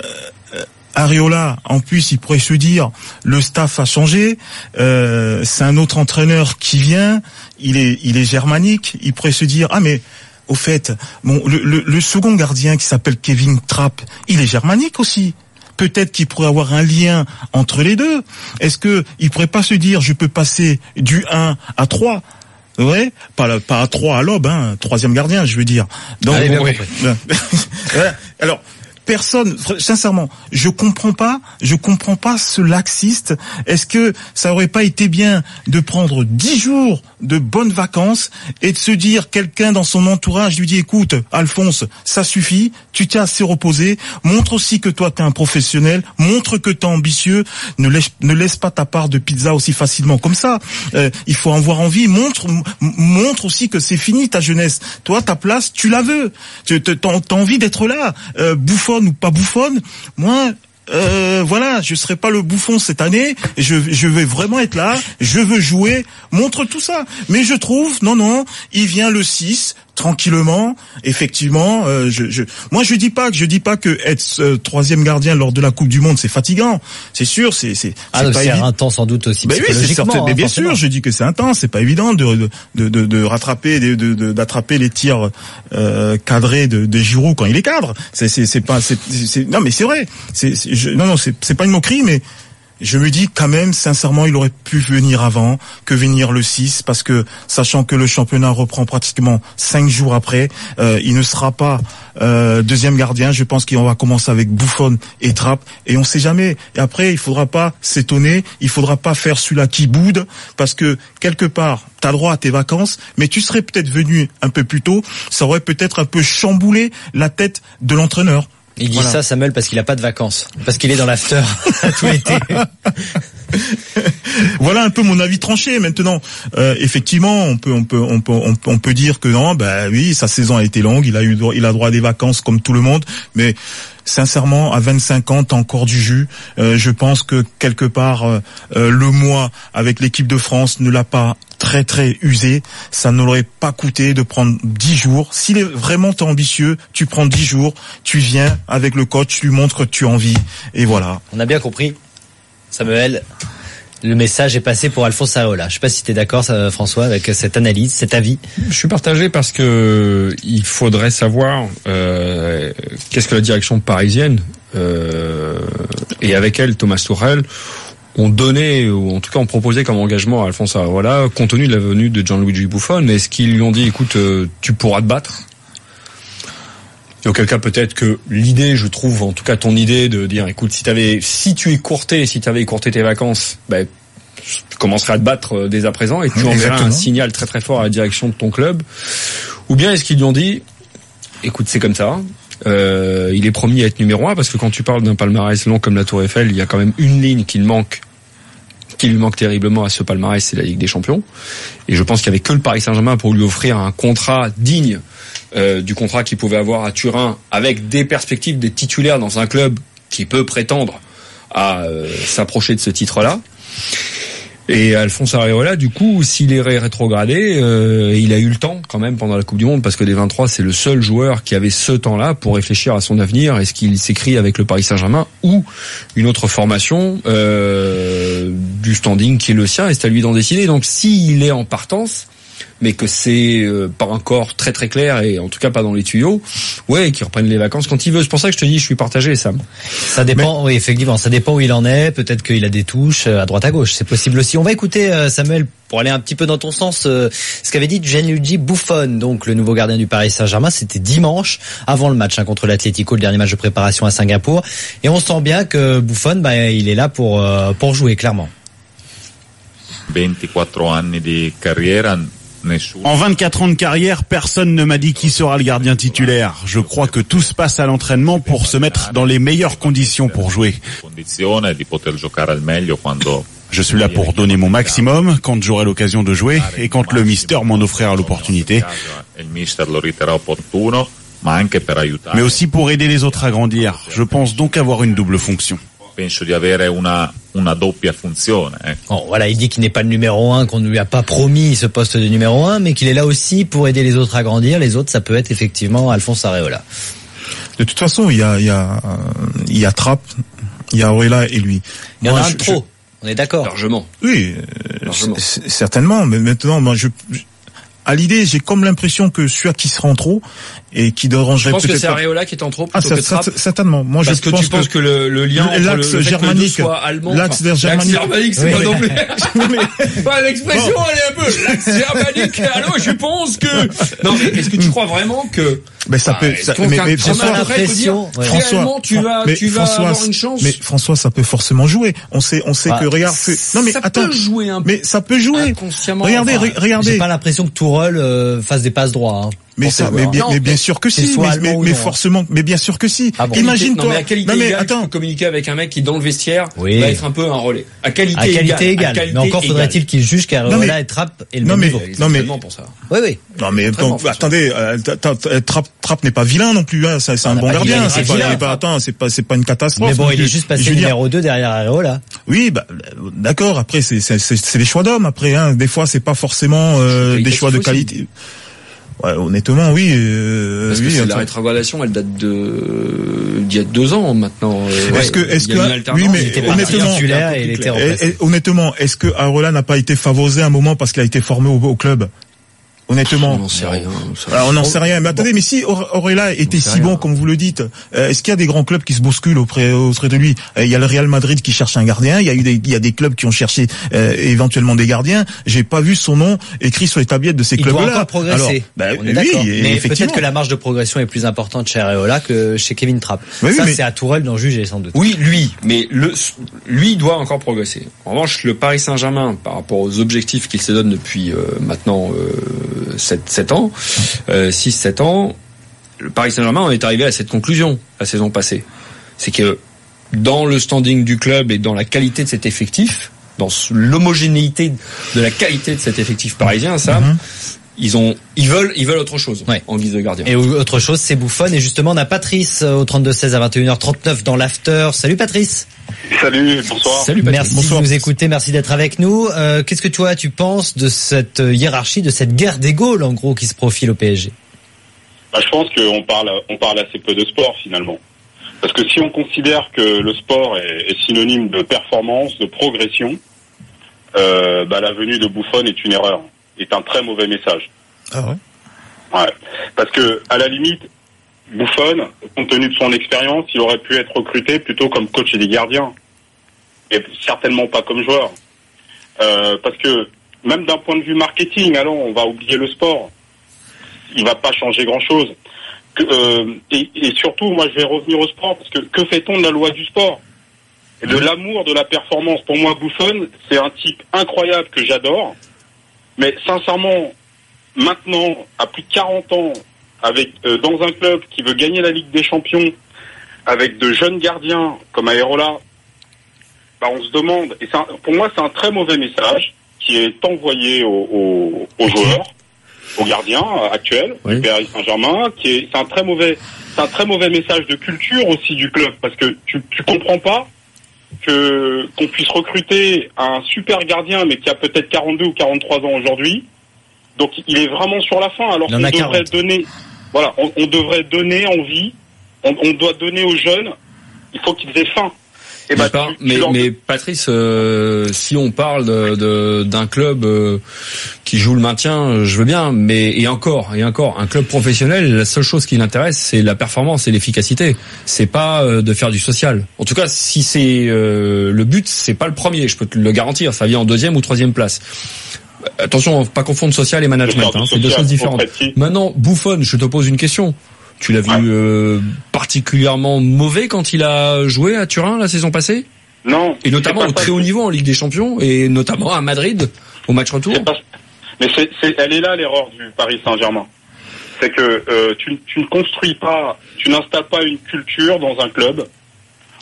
Speaker 5: Areola, en plus, il pourrait se dire, le staff a changé, c'est un autre entraîneur qui vient, il est germanique, il pourrait se dire, ah mais au fait, bon, le second gardien qui s'appelle Kevin Trapp, il est germanique aussi. Peut-être qu'il pourrait avoir un lien entre les deux. Est-ce que il pourrait pas se dire, je peux passer du 1 à 3? Ouais, pas à 3 à l'aube, hein, troisième gardien, je veux dire. Donc,
Speaker 4: allez, bien
Speaker 5: voilà. Alors, personne, sincèrement, je comprends pas ce laxiste. Est-ce que ça aurait pas été bien de prendre 10 jours de bonnes vacances et de se dire, quelqu'un dans son entourage lui dit, écoute, Alphonse, ça suffit, tu t'es assez reposé, montre aussi que toi t'es un professionnel, montre que t'es ambitieux, ne laisse pas ta part de pizza aussi facilement comme ça. Il faut avoir envie, montre aussi que c'est fini ta jeunesse. Toi, ta place, tu la veux. T'as envie d'être là. Bouffonne ou pas bouffonne, moi, voilà, je serai pas le bouffon cette année, je vais vraiment être là, je veux jouer, montre tout ça. Mais je trouve, non, il vient le 6, tranquillement, effectivement, moi je dis pas que être troisième gardien lors de la Coupe du Monde c'est fatigant, c'est sûr, c'est
Speaker 4: pas intense sans doute aussi psychologiquement.
Speaker 5: Mais bien sûr, je dis que c'est intense, c'est pas évident de rattraper, d'attraper les tirs cadrés de Giroud quand il est cadre. Non mais c'est vrai, c'est pas une moquerie, mais je me dis quand même, sincèrement, il aurait pu venir avant que venir le 6, parce que, sachant que le championnat reprend pratiquement 5 jours après, il ne sera pas deuxième gardien. Je pense qu'on va commencer avec Buffon et Trapp, et on sait jamais. Et après, il faudra pas s'étonner, il faudra pas faire celui-là qui boude, parce que, quelque part, t'as droit à tes vacances, mais tu serais peut-être venu un peu plus tôt, ça aurait peut-être un peu chamboulé la tête de l'entraîneur.
Speaker 4: Il dit ça, Samuel, parce qu'il a pas de vacances, parce qu'il est dans l'after tout l'été.
Speaker 5: Voilà un peu mon avis tranché. Maintenant, effectivement, on peut dire que non, oui, sa saison a été longue, il a droit à des vacances comme tout le monde, mais sincèrement, à 25 ans, t'as encore du jus. Je pense que quelque part, le mois avec l'équipe de France ne l'a pas très très usé. Ça ne l'aurait pas coûté de prendre 10 jours. S'il est vraiment ambitieux, tu prends 10 jours, tu viens avec le coach, tu lui montres que tu as envie, et voilà.
Speaker 4: On a bien compris, Samuel. Le message est passé pour Alphonse Areola. Je sais pas si tu es d'accord, François, avec cette analyse, cet avis.
Speaker 6: Je suis partagé parce que il faudrait savoir qu'est-ce que la direction parisienne et avec elle Thomas Tuchel ont donné, ou en tout cas ont proposé comme engagement à Alphonse Areola, compte tenu de la venue de Gianluigi Buffon. Est-ce qu'ils lui ont dit, écoute, tu pourras te battre? Et auquel cas peut-être que l'idée, je trouve, en tout cas ton idée de dire, écoute, si t'avais écourté tes vacances, tu commencerais à te battre dès à présent et tu enverrais un signal très très fort à la direction de ton club. Ou bien est-ce qu'ils lui ont dit, écoute, c'est comme ça, il est promis à être numéro 1, parce que quand tu parles d'un palmarès long comme la Tour Eiffel, il y a quand même une ligne qui lui manque terriblement à ce palmarès, c'est la Ligue des Champions. Et je pense qu'il n'y avait que le Paris Saint-Germain pour lui offrir un contrat digne du contrat qu'il pouvait avoir à Turin, avec des perspectives des titulaires dans un club qui peut prétendre à s'approcher de ce titre-là. Et Alphonse Areola, du coup, s'il est rétrogradé, il a eu le temps quand même pendant la Coupe du Monde, parce que des 23, c'est le seul joueur qui avait ce temps-là pour réfléchir à son avenir. Est-ce qu'il s'écrit avec le Paris Saint-Germain ou une autre formation du standing qui est le sien, et c'est à lui d'en décider. Donc s'il est en partance, mais que c'est pas encore très très clair, et en tout cas pas dans les tuyaux, qu'il reprenne les vacances quand il veut. C'est pour ça que je te dis, je suis partagé, Sam. Ça dépend,
Speaker 4: oui, effectivement, ça dépend où il en est. Peut-être qu'il a des touches à droite à gauche, c'est possible aussi. On va écouter Samuel, pour aller un petit peu dans ton sens, ce qu'avait dit Gianluigi Buffon, donc le nouveau gardien du Paris Saint-Germain. C'était dimanche, avant le match contre l'Atlético, le dernier match de préparation à Singapour, et on sent bien que Buffon, il est là pour jouer, clairement.
Speaker 9: 24 anni di carriera.
Speaker 10: En 24 ans de carrière, personne ne m'a dit qui sera le gardien titulaire. Je crois que tout se passe à l'entraînement pour se mettre dans les meilleures conditions pour jouer. Je suis là pour donner mon maximum quand j'aurai l'occasion de jouer et quand le mister m'en offrira l'opportunité. Mais aussi pour aider les autres à grandir. Je pense donc avoir une double fonction.
Speaker 4: Bon, voilà, il dit qu'il n'est pas le numéro 1, qu'on ne lui a pas promis ce poste de numéro 1, mais qu'il est là aussi pour aider les autres à grandir. Les autres, ça peut être effectivement Alphonse Areola.
Speaker 5: De toute façon, il y a Trapp, il y a Areola et lui.
Speaker 4: Il y en a un de trop. On est d'accord.
Speaker 6: Largement.
Speaker 5: Oui, largement. Certainement. Mais maintenant, moi, à l'idée, j'ai comme l'impression que celui qui sera en trop et qui dérangerait peut-être.
Speaker 6: Je pense que c'est Areola qui est en trop plutôt que Trapp.
Speaker 5: Certainement. Moi,
Speaker 6: parce que tu penses que le lien entre
Speaker 5: l'axe germanique,
Speaker 6: soit allemand,
Speaker 5: l'axe germanique,
Speaker 6: c'est pas non plus. L'expression, elle est un peu l'axe germanique. Alors, je pense que. Non, mais est-ce que tu crois vraiment que?
Speaker 5: Mais ça peut. Mais
Speaker 6: François, tu vas avoir une chance.
Speaker 5: Mais François, ça peut forcément jouer. On sait que regarde. Non mais attends.
Speaker 6: Ça peut jouer un peu.
Speaker 5: Mais ça peut jouer. Regardez.
Speaker 4: J'ai pas l'impression que Tourelle fasse des passes droits.
Speaker 5: Mais bien sûr que si. Mais forcément, mais bien sûr que si. Imagine-toi.
Speaker 6: Mais à qualité égale, tu peux communiquer avec un mec qui dans le vestiaire va être un peu un relais. À qualité égale.
Speaker 4: Mais encore faudrait-il qu'il juge qu'Areola et Trapp est le même niveau.
Speaker 5: Non mais
Speaker 6: pour ça.
Speaker 4: Oui.
Speaker 5: Non mais attendez, Trapp n'est pas vilain non plus. C'est un bon gardien. C'est pas une catastrophe.
Speaker 4: Mais bon, il est juste passé numéro 2 derrière Areola.
Speaker 5: Oui, d'accord. Après, c'est des choix d'hommes. Après, des fois, c'est pas forcément des choix de qualité. Ouais, honnêtement, oui.
Speaker 6: Parce que la rétrogradation, elle date d'il y a 2 ans maintenant.
Speaker 5: Est-ce que oui, mais honnêtement, est-ce que Areola n'a pas été favorisé à un moment parce qu'il a été formé au club? Honnêtement,
Speaker 6: on n'en sait rien.
Speaker 5: On n'en sait rien. Mais attendez, mais si Areola était si bon comme vous le dites, est-ce qu'il y a des grands clubs qui se bousculent auprès de lui? Il y a le Real Madrid qui cherche un gardien. Il y a des clubs qui ont cherché éventuellement des gardiens. J'ai pas vu son nom écrit sur les tablettes de ces clubs-là.
Speaker 4: Il doit encore progresser.
Speaker 5: Alors,
Speaker 4: on est d'accord. Mais peut-être que la marge de progression est plus importante chez Areola que chez Kevin Trapp. C'est à Tourelle d'en juger sans doute.
Speaker 6: Oui, lui il doit encore progresser. En revanche, le Paris Saint-Germain, par rapport aux objectifs qu'il se donne depuis maintenant 7 ans, 6-7 ans, le Paris Saint-Germain en est arrivé à cette conclusion la saison passée. C'est que dans le standing du club et dans la qualité de cet effectif, dans l'homogénéité de la qualité de cet effectif parisien, Sam, ils veulent autre chose en guise de gardien.
Speaker 4: Et autre chose, c'est Buffon. Et justement, on a Patrice au 32-16 à 21h39 dans l'after. Salut Patrice.
Speaker 11: Salut, bonsoir.
Speaker 4: Salut Patrice. Merci de nous écouter, merci d'être avec nous. Qu'est-ce que tu penses de cette hiérarchie, de cette guerre des Gaules en gros qui se profile au PSG?
Speaker 11: Je pense qu'on parle assez peu de sport finalement. Parce que si on considère que le sport est synonyme de performance, de progression, la venue de Buffon est une erreur, est un très mauvais message.
Speaker 5: Ah ouais?
Speaker 11: Ouais. Parce que à la limite, Buffon, compte tenu de son expérience, il aurait pu être recruté plutôt comme coach des gardiens, et certainement pas comme joueur. Parce que même d'un point de vue marketing, on va oublier le sport. Il va pas changer grand-chose. Et surtout, moi, je vais revenir au sport parce que fait-on de la loi du sport et de l'amour de la performance? Pour moi, Buffon, c'est un type incroyable que j'adore. Mais sincèrement, maintenant, à plus de 40 ans, dans un club qui veut gagner la Ligue des Champions, avec de jeunes gardiens comme Areola, on se demande, et pour moi c'est un très mauvais message qui est envoyé aux joueurs, aux gardiens actuels du Paris Saint-Germain, c'est un très mauvais message de culture aussi du club, parce que tu comprends pas qu'on puisse recruter un super gardien mais qui a peut-être 42 ou 43 ans aujourd'hui, donc il est vraiment sur la fin, alors qu'on devrait donner, on devrait donner envie, on doit donner aux jeunes, il faut qu'ils aient faim.
Speaker 6: Mais Patrice, si on parle d'un club qui joue le maintien, je veux bien, mais et encore, un club professionnel, la seule chose qui l'intéresse, c'est la performance et l'efficacité. C'est pas de faire du social. En tout cas, si c'est le but, c'est pas le premier, je peux te le garantir. Ça vient en 2e ou 3e place. Attention, pas confondre social et management, c'est 2 choses différentes. Maintenant, Buffon, je te pose une question. Tu l'as vu particulièrement mauvais quand il a joué à Turin la saison passée?
Speaker 11: Non.
Speaker 6: Et notamment au très haut niveau en Ligue des Champions et notamment à Madrid au match retour.
Speaker 11: Mais elle est là l'erreur du Paris Saint-Germain. C'est que tu ne construis pas, tu n'installes pas une culture dans un club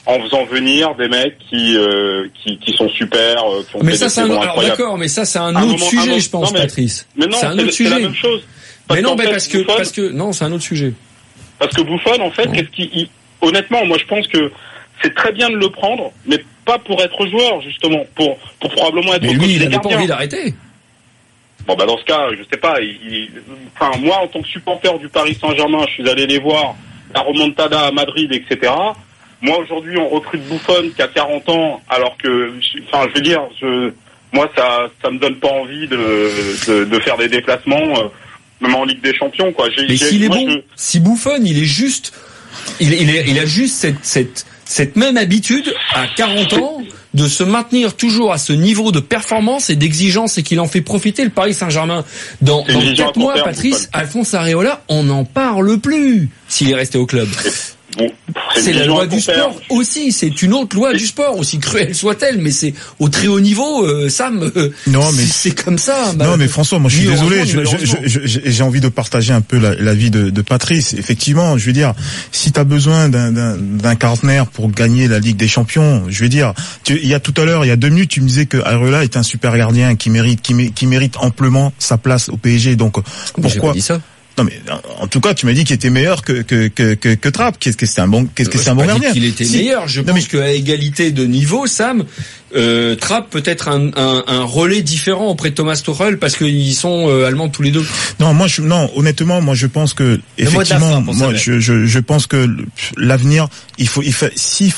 Speaker 11: en faisant venir des mecs qui sont super, qui ont
Speaker 6: mais
Speaker 11: fait
Speaker 6: ça
Speaker 11: des
Speaker 6: c'est
Speaker 11: saisons incroyables.
Speaker 6: d'accord, mais ça c'est un autre sujet, je pense, Patrice.
Speaker 11: Mais non,
Speaker 6: c'est un autre sujet.
Speaker 11: C'est la même chose.
Speaker 6: Mais non, mais parce que non, c'est un autre sujet.
Speaker 11: Parce que Buffon, en fait, honnêtement, moi je pense que c'est très bien de le prendre, mais pas pour être joueur, justement, pour probablement être.
Speaker 6: Mais lui, il n'a pas envie d'arrêter.
Speaker 11: Bon, bah, dans ce cas, je sais pas, enfin, moi, en tant que supporter du Paris Saint-Germain, je suis allé les voir, la remontada à Madrid, etc. Moi, aujourd'hui, on recrute Buffon qui a 40 ans, alors que, enfin, je veux dire, moi, ça me donne pas envie de faire des déplacements, même en Ligue des Champions, quoi.
Speaker 6: Mais s'il est bon, si Buffon, il est juste, il a juste cette même habitude à 40 ans de se maintenir toujours à ce niveau de performance et d'exigence et qu'il en fait profiter le Paris Saint-Germain. Dans 4 mois, Patrice, Alphonse Areola, on n'en parle plus s'il est resté au club.
Speaker 11: Bon,
Speaker 6: c'est la loi du sport aussi, c'est une autre loi du sport, aussi cruelle soit-elle, mais c'est au très haut niveau, Sam. Non, mais c'est comme ça.
Speaker 5: Non, mais François, moi je suis désolé, j'ai envie de partager un peu l'avis de Patrice. Effectivement, je veux dire, si tu as besoin d'un quarantenaire pour gagner la Ligue des Champions, je veux dire, il y a 2 minutes, tu me disais que Areola est un super gardien qui mérite amplement sa place au PSG. Donc pourquoi?
Speaker 6: J'ai pas dit ça.
Speaker 5: Non mais en tout cas, tu m'as dit qu'il était meilleur que Trapp. Qu'est-ce que c'est un bon gardien?
Speaker 6: Qu'il était meilleur. Je pense qu'à égalité de niveau, Sam, Trapp peut être un relais différent auprès de Thomas Tuchel parce qu'ils sont allemands tous les deux.
Speaker 5: Non, honnêtement, moi je pense que effectivement, je pense que l'avenir, s'il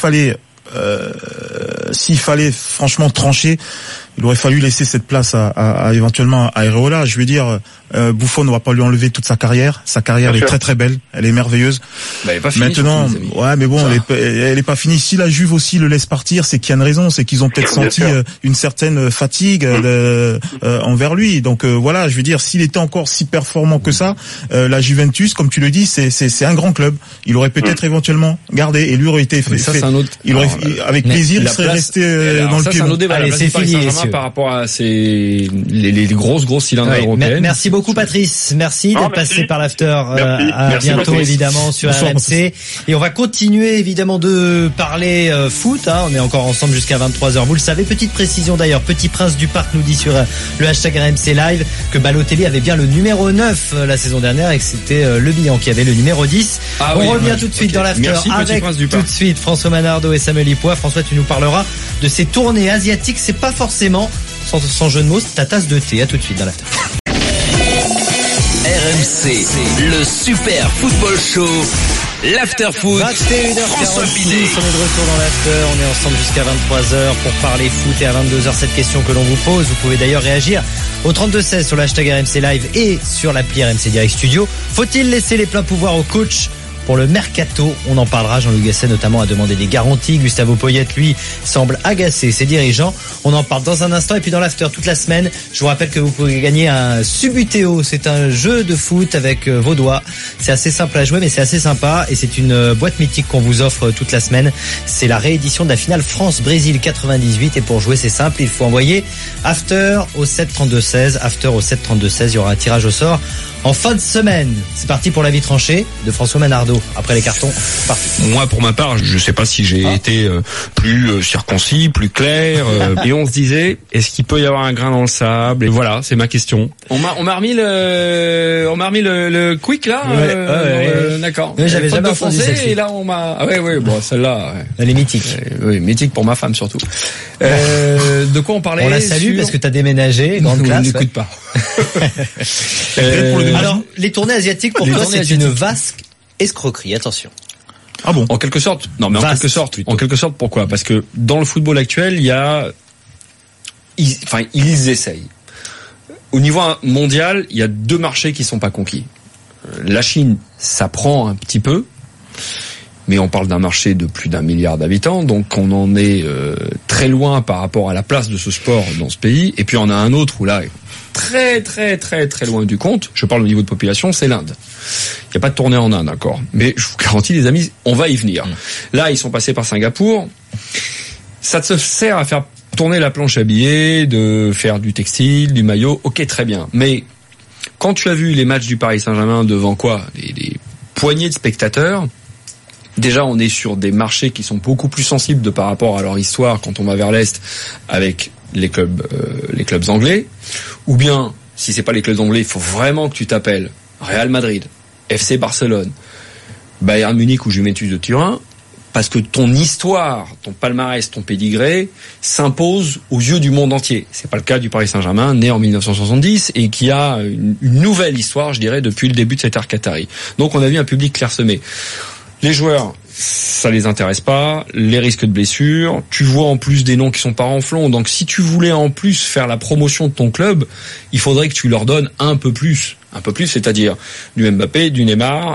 Speaker 5: fallait franchement trancher, il aurait fallu laisser cette place à éventuellement à Areola. Je veux dire, Buffon ne va pas lui enlever toute sa carrière. Sa carrière est très très belle, elle est merveilleuse.
Speaker 6: Bah, elle est pas finie,
Speaker 5: maintenant, ouais, mais bon, elle est pas finie. Si la Juve aussi le laisse partir, c'est qu'il y a une raison, c'est qu'ils ont peut-être senti une certaine fatigue envers lui. Donc voilà, je veux dire, s'il était encore si performant que ça, la Juventus, comme tu le dis, c'est un grand club. Il aurait peut-être évenellement gardé et lui aurait été fait.
Speaker 6: Ça, c'est un autre.
Speaker 5: Il aurait, avec plaisir, il serait resté dans le pied.
Speaker 6: Allez, c'est fini. Par rapport à les grosses cylindres européennes.
Speaker 4: Merci beaucoup Patrice, merci d'être passé par l'after. À bientôt évidemment sur RMC. Et on va continuer évidemment de parler foot. On est encore ensemble jusqu'à 23h. Vous le savez, petite précision d'ailleurs, Petit Prince du Parc nous dit sur le hashtag RMC Live que Balotelli avait bien le numéro 9 la saison dernière et que c'était Le Bihan qui avait le numéro 10. On revient tout de suite dans l'after avec tout de suite François Manardo et Samuel Hipois. François, tu nous parleras de ces tournées asiatiques. C'est pas forcément, sans jeu de mots, ta tasse de thé. À tout de suite dans l'after.
Speaker 1: RMC, le super football show. L'after foot.
Speaker 4: 21h46, on est de retour dans l'after. On est ensemble jusqu'à 23h pour parler foot et à 22h cette question que l'on vous pose. Vous pouvez d'ailleurs réagir au 32-16 sur le hashtag RMC Live et sur l'appli RMC Direct Studio. Faut-il laisser les pleins pouvoirs au coach pour le mercato? On en parlera. Jean-Louis Gasset notamment a demandé des garanties. Gustavo Poyet, lui, semble agacer ses dirigeants. On en parle dans un instant. Et puis dans l'after toute la semaine, je vous rappelle que vous pouvez gagner un Subutéo. C'est un jeu de foot avec vos doigts. C'est assez simple à jouer, mais c'est assez sympa. Et c'est une boîte mythique qu'on vous offre toute la semaine. C'est la réédition de la finale France-Brésil 98. Et pour jouer, c'est simple. Il faut envoyer after au 732-16. After au 732-16. Il y aura un tirage au sort en fin de semaine. C'est parti pour l'avis tranché de François Manardo. Après les cartons, parti.
Speaker 6: Moi, pour ma part, je sais pas si j'ai été plus circoncis, plus clair. Et on se disait, est-ce qu'il peut y avoir un grain dans le sable? Et voilà, c'est ma question. On m'a remis le quick là. D'accord.
Speaker 4: J'avais jamais entendu celle-ci.
Speaker 6: Et là, on m'a. Ah ouais, bon, celle-là.
Speaker 4: Elle est mythique.
Speaker 6: Oui, mythique pour ma femme surtout. De quoi on parlait?
Speaker 4: On la salue parce que t'as déménagé. Grande classe.
Speaker 6: N'écoute pas.
Speaker 4: Alors, les tournées asiatiques, pour toi, c'est une vaste escroquerie. Attention.
Speaker 6: Ah bon? En quelque sorte. Non, mais vaste, en quelque sorte, pourquoi? Parce que dans le football actuel, ils essayent. Au niveau mondial, il y a 2 marchés qui sont pas conquis. La Chine, ça prend un petit peu. Mais on parle d'un marché de plus d'1 milliard d'habitants, donc on en est très loin par rapport à la place de ce sport dans ce pays. Et puis on a un autre où là, très très très très loin du compte, je parle au niveau de population, c'est l'Inde. Il n'y a pas de tournée en Inde encore, mais je vous garantis les amis, on va y venir. Là, ils sont passés par Singapour. Ça te sert à faire tourner la planche à billets, de faire du textile, du maillot, ok, très bien. Mais quand tu as vu les matchs du Paris Saint-Germain devant quoi, des poignées de spectateurs, Déjà, on est sur des marchés qui sont beaucoup plus sensibles par rapport à leur histoire quand on va vers l'Est avec les clubs anglais. Ou bien, si c'est pas les clubs anglais, il faut vraiment que tu t'appelles Real Madrid, FC Barcelone, Bayern Munich ou Juventus de Turin, parce que ton histoire, ton palmarès, ton pédigré s'impose aux yeux du monde entier. C'est pas le cas du Paris Saint-Germain, né en 1970 et qui a une nouvelle histoire, je dirais, depuis le début de cette ère qatari. Donc on a vu un public clairsemé. Les joueurs, ça les intéresse pas, les risques de blessures, tu vois en plus des noms qui sont pas renflants, donc si tu voulais en plus faire la promotion de ton club, il faudrait que tu leur donnes un peu plus, c'est-à-dire du Mbappé, du Neymar,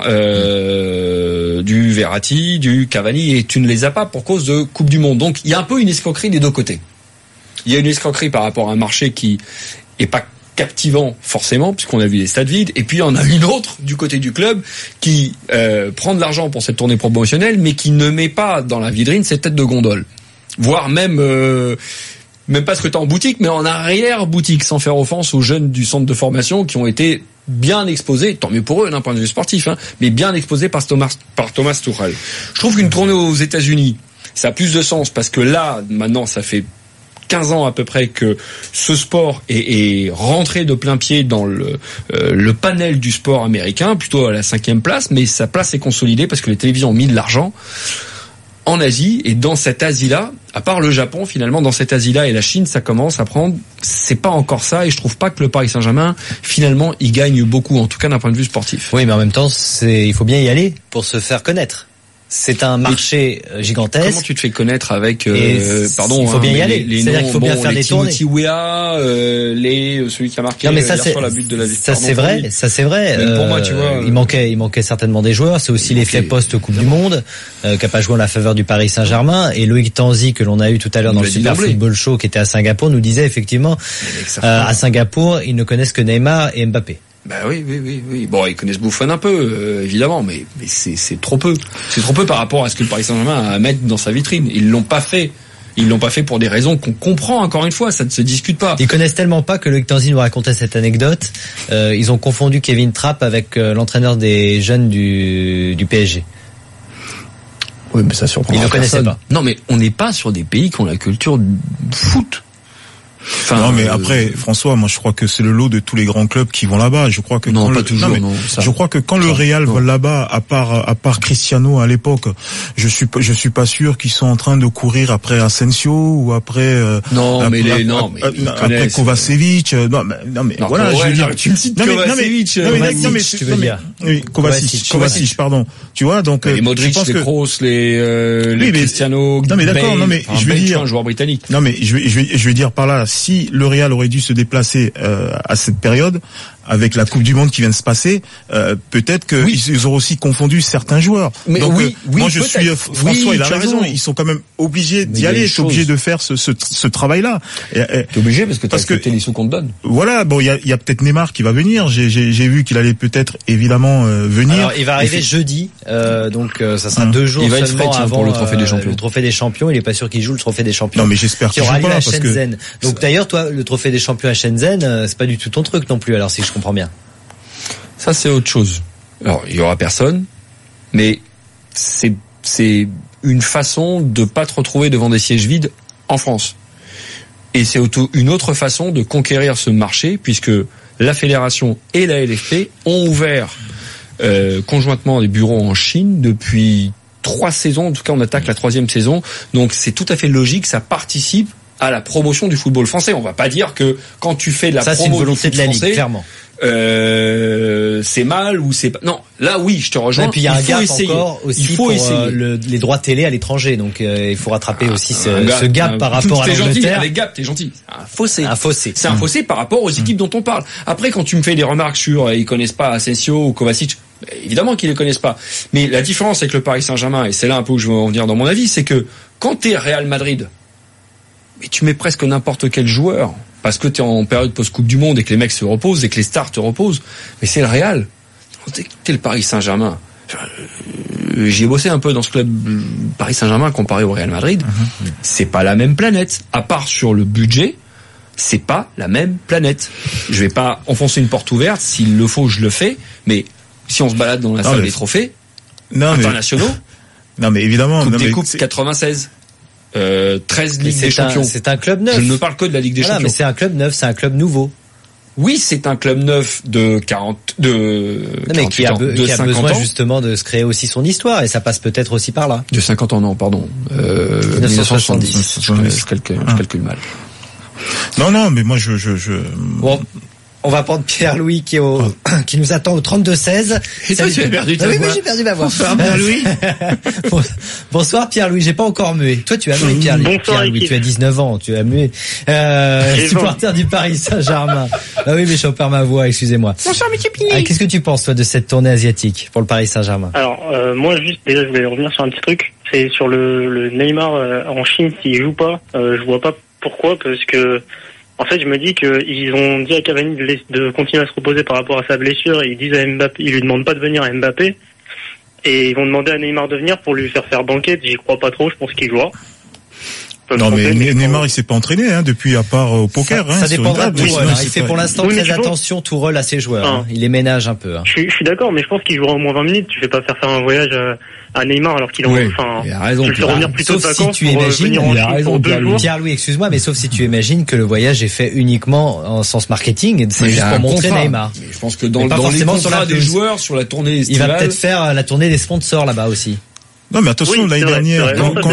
Speaker 6: du Verratti, du Cavani, et tu ne les as pas pour cause de Coupe du Monde. Donc il y a un peu une escroquerie des deux côtés. Il y a une escroquerie par rapport à un marché qui est pas captivant forcément puisqu'on a vu les stades vides, et puis on a une autre du côté du club qui prend de l'argent pour cette tournée promotionnelle mais qui ne met pas dans la vitrine ses têtes de gondole, voire même pas ce que tu as en boutique mais en arrière boutique, sans faire offense aux jeunes du centre de formation qui ont été bien exposés, tant mieux pour eux d'un point de vue sportif, mais bien exposés par Thomas Tuchel. Je trouve qu'une tournée aux États-Unis ça a plus de sens parce que là maintenant ça fait 15 ans à peu près que ce sport est rentré de plein pied dans le panel du sport américain, plutôt à la 5e place, mais sa place est consolidée parce que les télévisions ont mis de l'argent en Asie, et dans cette Asie-là, à part le Japon finalement, dans cette Asie-là et la Chine, ça commence à prendre, c'est pas encore ça, et je trouve pas que le Paris Saint-Germain, finalement, il gagne beaucoup, en tout cas d'un point de vue sportif.
Speaker 4: Oui, mais en même temps, il faut bien y aller pour se faire connaître. C'est un marché gigantesque.
Speaker 6: Comment tu te fais connaître avec
Speaker 4: il faut bien y aller. C'est-à-dire qu'il faut bien faire des tournées.
Speaker 6: Timothy Weah, celui qui a marqué hier soir la but de la victoire.
Speaker 4: Ça c'est vrai.
Speaker 6: Même pour moi, tu vois,
Speaker 4: il manquait certainement des joueurs. C'est aussi l'effet post-Coupe du Monde qui a pas joué en la faveur du Paris Saint-Germain. Et Loïc Tanzi, que l'on a eu tout à l'heure dans le Super Football Show, qui était à Singapour, nous disait effectivement à Singapour, ils ne connaissent que Neymar et Mbappé.
Speaker 6: Bah oui. Bon, ils connaissent Buffon un peu, évidemment, mais c'est trop peu. C'est trop peu par rapport à ce que le Paris Saint-Germain a à mettre dans sa vitrine. Ils l'ont pas fait. Ils l'ont pas fait pour des raisons qu'on comprend, encore une fois, ça ne se discute pas.
Speaker 4: Ils connaissent tellement pas que Loïc Tanzi nous racontait cette anecdote. Ils ont confondu Kevin Trapp avec l'entraîneur des jeunes du PSG.
Speaker 6: Oui, mais ça surprend.
Speaker 4: Ils ne connaissaient pas.
Speaker 6: Non, mais on n'est pas sur des pays qui ont la culture foot.
Speaker 5: Enfin, non mais après François, moi je crois que c'est le lot de tous les grands clubs qui vont là-bas. Je crois que je crois que quand le Real va là-bas, à part Cristiano à l'époque, je suis pas sûr qu'ils sont en train de courir après Asensio ou après après Kovacevic. Non mais voilà, je veux dire,
Speaker 6: tu me cites Kovacevic,
Speaker 5: tu veux dire. Oui, Kovacic, pardon. Tu vois, donc
Speaker 6: les Modric, les Kroos, les Cristiano.
Speaker 5: Non mais d'accord, non mais je veux dire
Speaker 6: un joueur britannique.
Speaker 5: Non mais je veux dire par là, si le Real aurait dû se déplacer à cette période, avec la Coupe du Monde qui vient de se passer, peut-être qu'ils auraient aussi confondu certains joueurs.
Speaker 6: Mais
Speaker 5: donc moi je
Speaker 6: suis
Speaker 5: François, il a raison. Ils sont quand même obligés d'y aller, obligés de faire ce travail-là.
Speaker 6: T'es obligé parce que t'as accepté les sous qu'on te donne.
Speaker 5: Voilà, bon, il y a peut-être Neymar qui va venir. J'ai vu qu'il allait peut-être évidemment venir.
Speaker 4: Alors, il va arriver jeudi, donc ça sera 2 jours seulement avant
Speaker 6: le Trophée des Champions.
Speaker 4: Le Trophée des Champions, il est pas sûr qu'il joue le Trophée des Champions.
Speaker 5: Non, mais j'espère qu'il
Speaker 4: aura
Speaker 5: joue
Speaker 4: lieu
Speaker 5: pas
Speaker 4: à
Speaker 5: parce
Speaker 4: Shenzhen.
Speaker 5: que
Speaker 4: Donc d'ailleurs, toi, le Trophée des Champions à Shenzhen, c'est pas du tout ton truc non plus. Alors si je comprends bien.
Speaker 6: Ça, c'est autre chose. Alors, il y aura personne, mais c'est une façon de pas te retrouver devant des sièges vides en France. Et c'est une autre façon de conquérir ce marché, puisque la fédération et la LFP ont ouvert conjointement des bureaux en Chine depuis 3 saisons. En tout cas, on attaque la 3e saison. Donc, c'est tout à fait logique, ça participe à la promotion du football français. On va pas dire que quand tu fais de la promo
Speaker 4: c'est une volonté
Speaker 6: du
Speaker 4: de la
Speaker 6: français,
Speaker 4: Ligue, clairement.
Speaker 6: C'est mal ou c'est pas. Non, là oui, je te rejoins.
Speaker 4: Et puis il y a un gap
Speaker 6: essayer.
Speaker 4: encore aussi pour les droits télé à l'étranger, donc il faut rattraper aussi ce gap par rapport à l'Angleterre.
Speaker 6: Avec gap, t'es gentil.
Speaker 4: Un fossé.
Speaker 6: C'est un fossé par rapport aux équipes dont on parle. Après, quand tu me fais des remarques sur ils connaissent pas Asensio ou Kovacic, évidemment qu'ils les connaissent pas. Mais la différence avec le Paris Saint-Germain, et c'est là un peu où je veux en venir dans mon avis, c'est que quand t'es Real Madrid, mais tu mets presque n'importe quel joueur. Parce que tu es en période post-Coupe du Monde et que les mecs se reposent et que les stars te reposent. Mais c'est le Real. T'es le Paris Saint-Germain. J'y ai bossé un peu dans ce club Paris Saint-Germain comparé au Real Madrid. C'est pas la même planète. À part sur le budget, c'est pas la même planète. Je vais pas enfoncer une porte ouverte. S'il le faut, je le fais. Mais si on se balade dans la salle des trophées internationaux,
Speaker 5: Non, mais évidemment.
Speaker 6: Coupe des Coupes 96. 13 Ligue des Champions.
Speaker 4: C'est un club neuf.
Speaker 6: Je ne parle que de la Ligue des Champions.
Speaker 4: Mais c'est un club neuf, c'est un club nouveau.
Speaker 6: Oui, c'est un club neuf de 50
Speaker 4: qui a besoin
Speaker 6: ans.
Speaker 4: Justement de se créer aussi son histoire, et ça passe peut-être aussi par là.
Speaker 6: De 50 ans, non, pardon. 1970. Je calcule mal.
Speaker 5: Non, mais moi
Speaker 4: Bon. On va prendre Pierre-Louis qui nous attend au 32-16.
Speaker 6: Et toi, tu as perdu ta voix.
Speaker 4: Oui, j'ai perdu ma voix.
Speaker 6: Bonsoir, Pierre-Louis.
Speaker 4: Bonsoir, Pierre-Louis. J'ai pas encore mué. Toi, tu as mué, Pierre-Louis. Pierre-Louis, tu as 19 ans. Tu as mué. Supporter du Paris Saint-Germain. Ah oui, mais je perds ma voix. Excusez-moi.
Speaker 12: Bonsoir, monsieur Pinet.
Speaker 4: Qu'est-ce que tu penses, toi, de cette tournée asiatique pour le Paris Saint-Germain?
Speaker 12: Alors, moi, déjà, je voulais revenir sur un petit truc. C'est sur le Neymar en Chine. S'il joue pas, je vois pas pourquoi, parce que en fait, je me dis qu'ils ont dit à Cavani de continuer à se reposer par rapport à sa blessure, et ils disent à Mbappé, ils lui demandent pas de venir à Mbappé, et ils vont demander à Neymar de venir pour lui faire banquette. J'y crois pas trop, je pense qu'il jouera.
Speaker 5: Non, mais Neymar, il s'est pas entraîné, depuis, à part au poker.
Speaker 4: Ça dépendra de Tourelle. Il fait pour l'instant très attention, Tourelle, à ses joueurs. Il les ménage un peu.
Speaker 12: Je suis d'accord, mais je pense qu'il jouera au moins 20 minutes. Tu fais pas faire un voyage à Neymar alors qu'il
Speaker 6: il a raison.
Speaker 12: Tu le fais revenir plutôt de vacances.
Speaker 4: Sauf si tu imagines, Pierre-Louis, excuse-moi, mais sauf si tu imagines que le voyage est fait uniquement en sens marketing, c'est juste pour montrer Neymar.
Speaker 6: Mais je pense que dans les contrats des joueurs, sur la tournée estivale,
Speaker 4: il va peut-être faire la tournée des sponsors là-bas aussi.
Speaker 5: Non, mais attention, l'année dernière,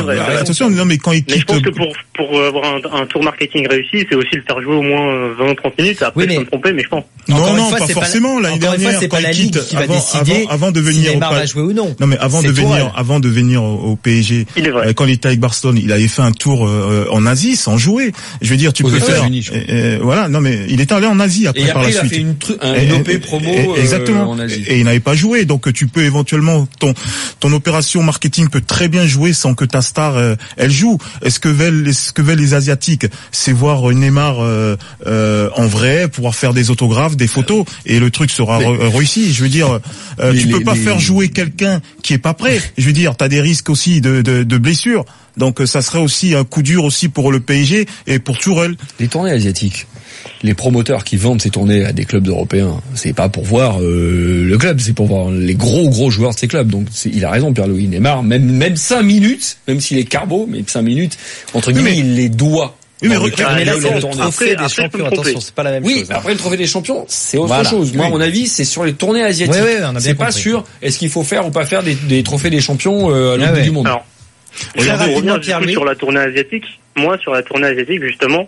Speaker 5: quand il quitte.
Speaker 12: Mais je pense que pour avoir un tour marketing réussi, c'est aussi le faire jouer au moins 20-30 minutes. Après, je peux me tromper, mais je pense.
Speaker 5: Non, pas forcément. L'année dernière,
Speaker 4: c'est pas la Ligue qui va décider
Speaker 5: avant de venir
Speaker 4: si Neymar va jouer ou non.
Speaker 5: Non, mais avant de venir au PSG, quand il était avec Barcelone, il avait fait un tour en Asie sans jouer. Je veux dire, tu peux faire. Voilà, non, mais il était allé en Asie après par la suite.
Speaker 6: Et après, il a fait un OP promo.
Speaker 5: Exactement.
Speaker 6: En Asie.
Speaker 5: Et il n'avait pas joué, donc tu peux éventuellement ton opération marketing peut très bien jouer sans que ta star elle joue. Ce que veulent les Asiatiques, c'est voir Neymar en vrai, pouvoir faire des autographes, des photos, et le truc sera réussi. Je veux dire, tu peux pas faire jouer quelqu'un qui est pas prêt. Je veux dire, t'as des risques aussi de blessures. Donc ça serait aussi un coup dur aussi pour le PSG et pour Tourelle.
Speaker 6: Les tournées asiatiques, les promoteurs qui vendent ces tournées à des clubs européens, c'est pas pour voir le club, c'est pour voir les gros joueurs de ces clubs. Donc il a raison, Pierre-Louis. Neymar, même 5 minutes, même s'il est carbo, mais 5 minutes, entre guillemets, il les doit.
Speaker 4: Oui, mais là, c'est le trophée des champions. Attention, c'est pas la même chose.
Speaker 6: Oui, après le trophée des champions, c'est autre chose. Moi, à mon avis, c'est sur les tournées asiatiques. C'est pas sûr. Est-ce qu'il faut faire ou pas faire des trophées des champions à l'autre bout du monde?
Speaker 12: Je vais revenir sur la tournée asiatique. Moi, sur la tournée asiatique, justement,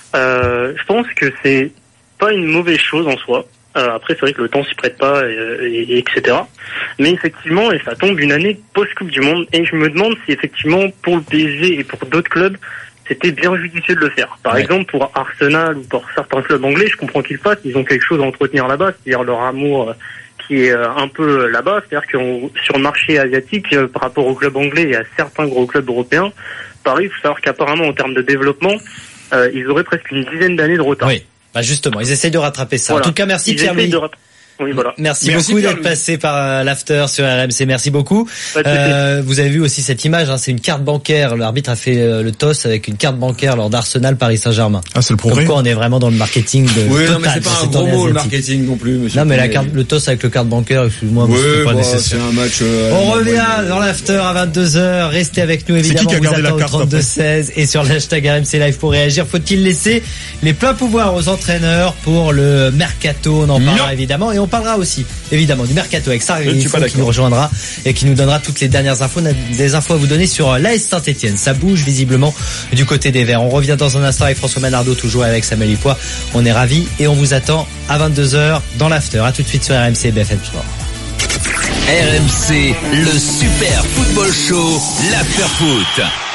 Speaker 12: je pense que c'est pas une mauvaise chose en soi. Après, c'est vrai que le temps s'y prête pas, et etc. Mais effectivement, et ça tombe une année post-Coupe du Monde, et je me demande si effectivement, pour le PSG et pour d'autres clubs, c'était bien judicieux de le faire. Par exemple, pour Arsenal ou pour certains clubs anglais, je comprends qu'ils le fassent. Ils ont quelque chose à entretenir là-bas, c'est-à-dire leur amour qui est un peu là-bas. C'est-à-dire que sur le marché asiatique, par rapport aux clubs anglais et à certains gros clubs européens, Paris, il faut savoir qu'apparemment, en termes de développement, ils auraient presque une dizaine d'années de retard.
Speaker 4: Oui, justement, ils essayent de rattraper ça. Voilà. En tout cas, merci Pierre-Louis.
Speaker 12: Oui, voilà.
Speaker 4: Merci beaucoup d'être passé par l'after sur RMC. Merci beaucoup. Vous avez vu aussi cette image, c'est une carte bancaire. L'arbitre a fait le toss avec une carte bancaire lors d'Arsenal Paris Saint-Germain.
Speaker 5: Ah, c'est le progrès.
Speaker 4: Donc on est vraiment dans le marketing de
Speaker 6: non, mais c'est pas un gros mot, le marketing non plus, monsieur.
Speaker 4: Non, mais le toss avec le carte bancaire, excuse-moi, c'est pas nécessaire.
Speaker 6: C'est un match.
Speaker 4: On revient dans l'after à 22h. Restez avec nous, évidemment. On vous attend au 32-16 et sur le hashtag RMC Live pour réagir. Faut-il laisser les pleins pouvoirs aux entraîneurs pour le mercato? On en parlera évidemment, et on parlera aussi évidemment du mercato avec Sarah qui nous rejoindra et qui nous donnera toutes les dernières infos, des infos à vous donner sur l'AS Saint-Etienne. Ça bouge visiblement du côté des Verts. On revient dans un instant avec François Manardo, toujours avec Samuel Hipois. On est ravis et on vous attend à 22h dans l'after. À tout de suite sur RMC BFM Sport.
Speaker 1: RMC, le super football show, l'after foot.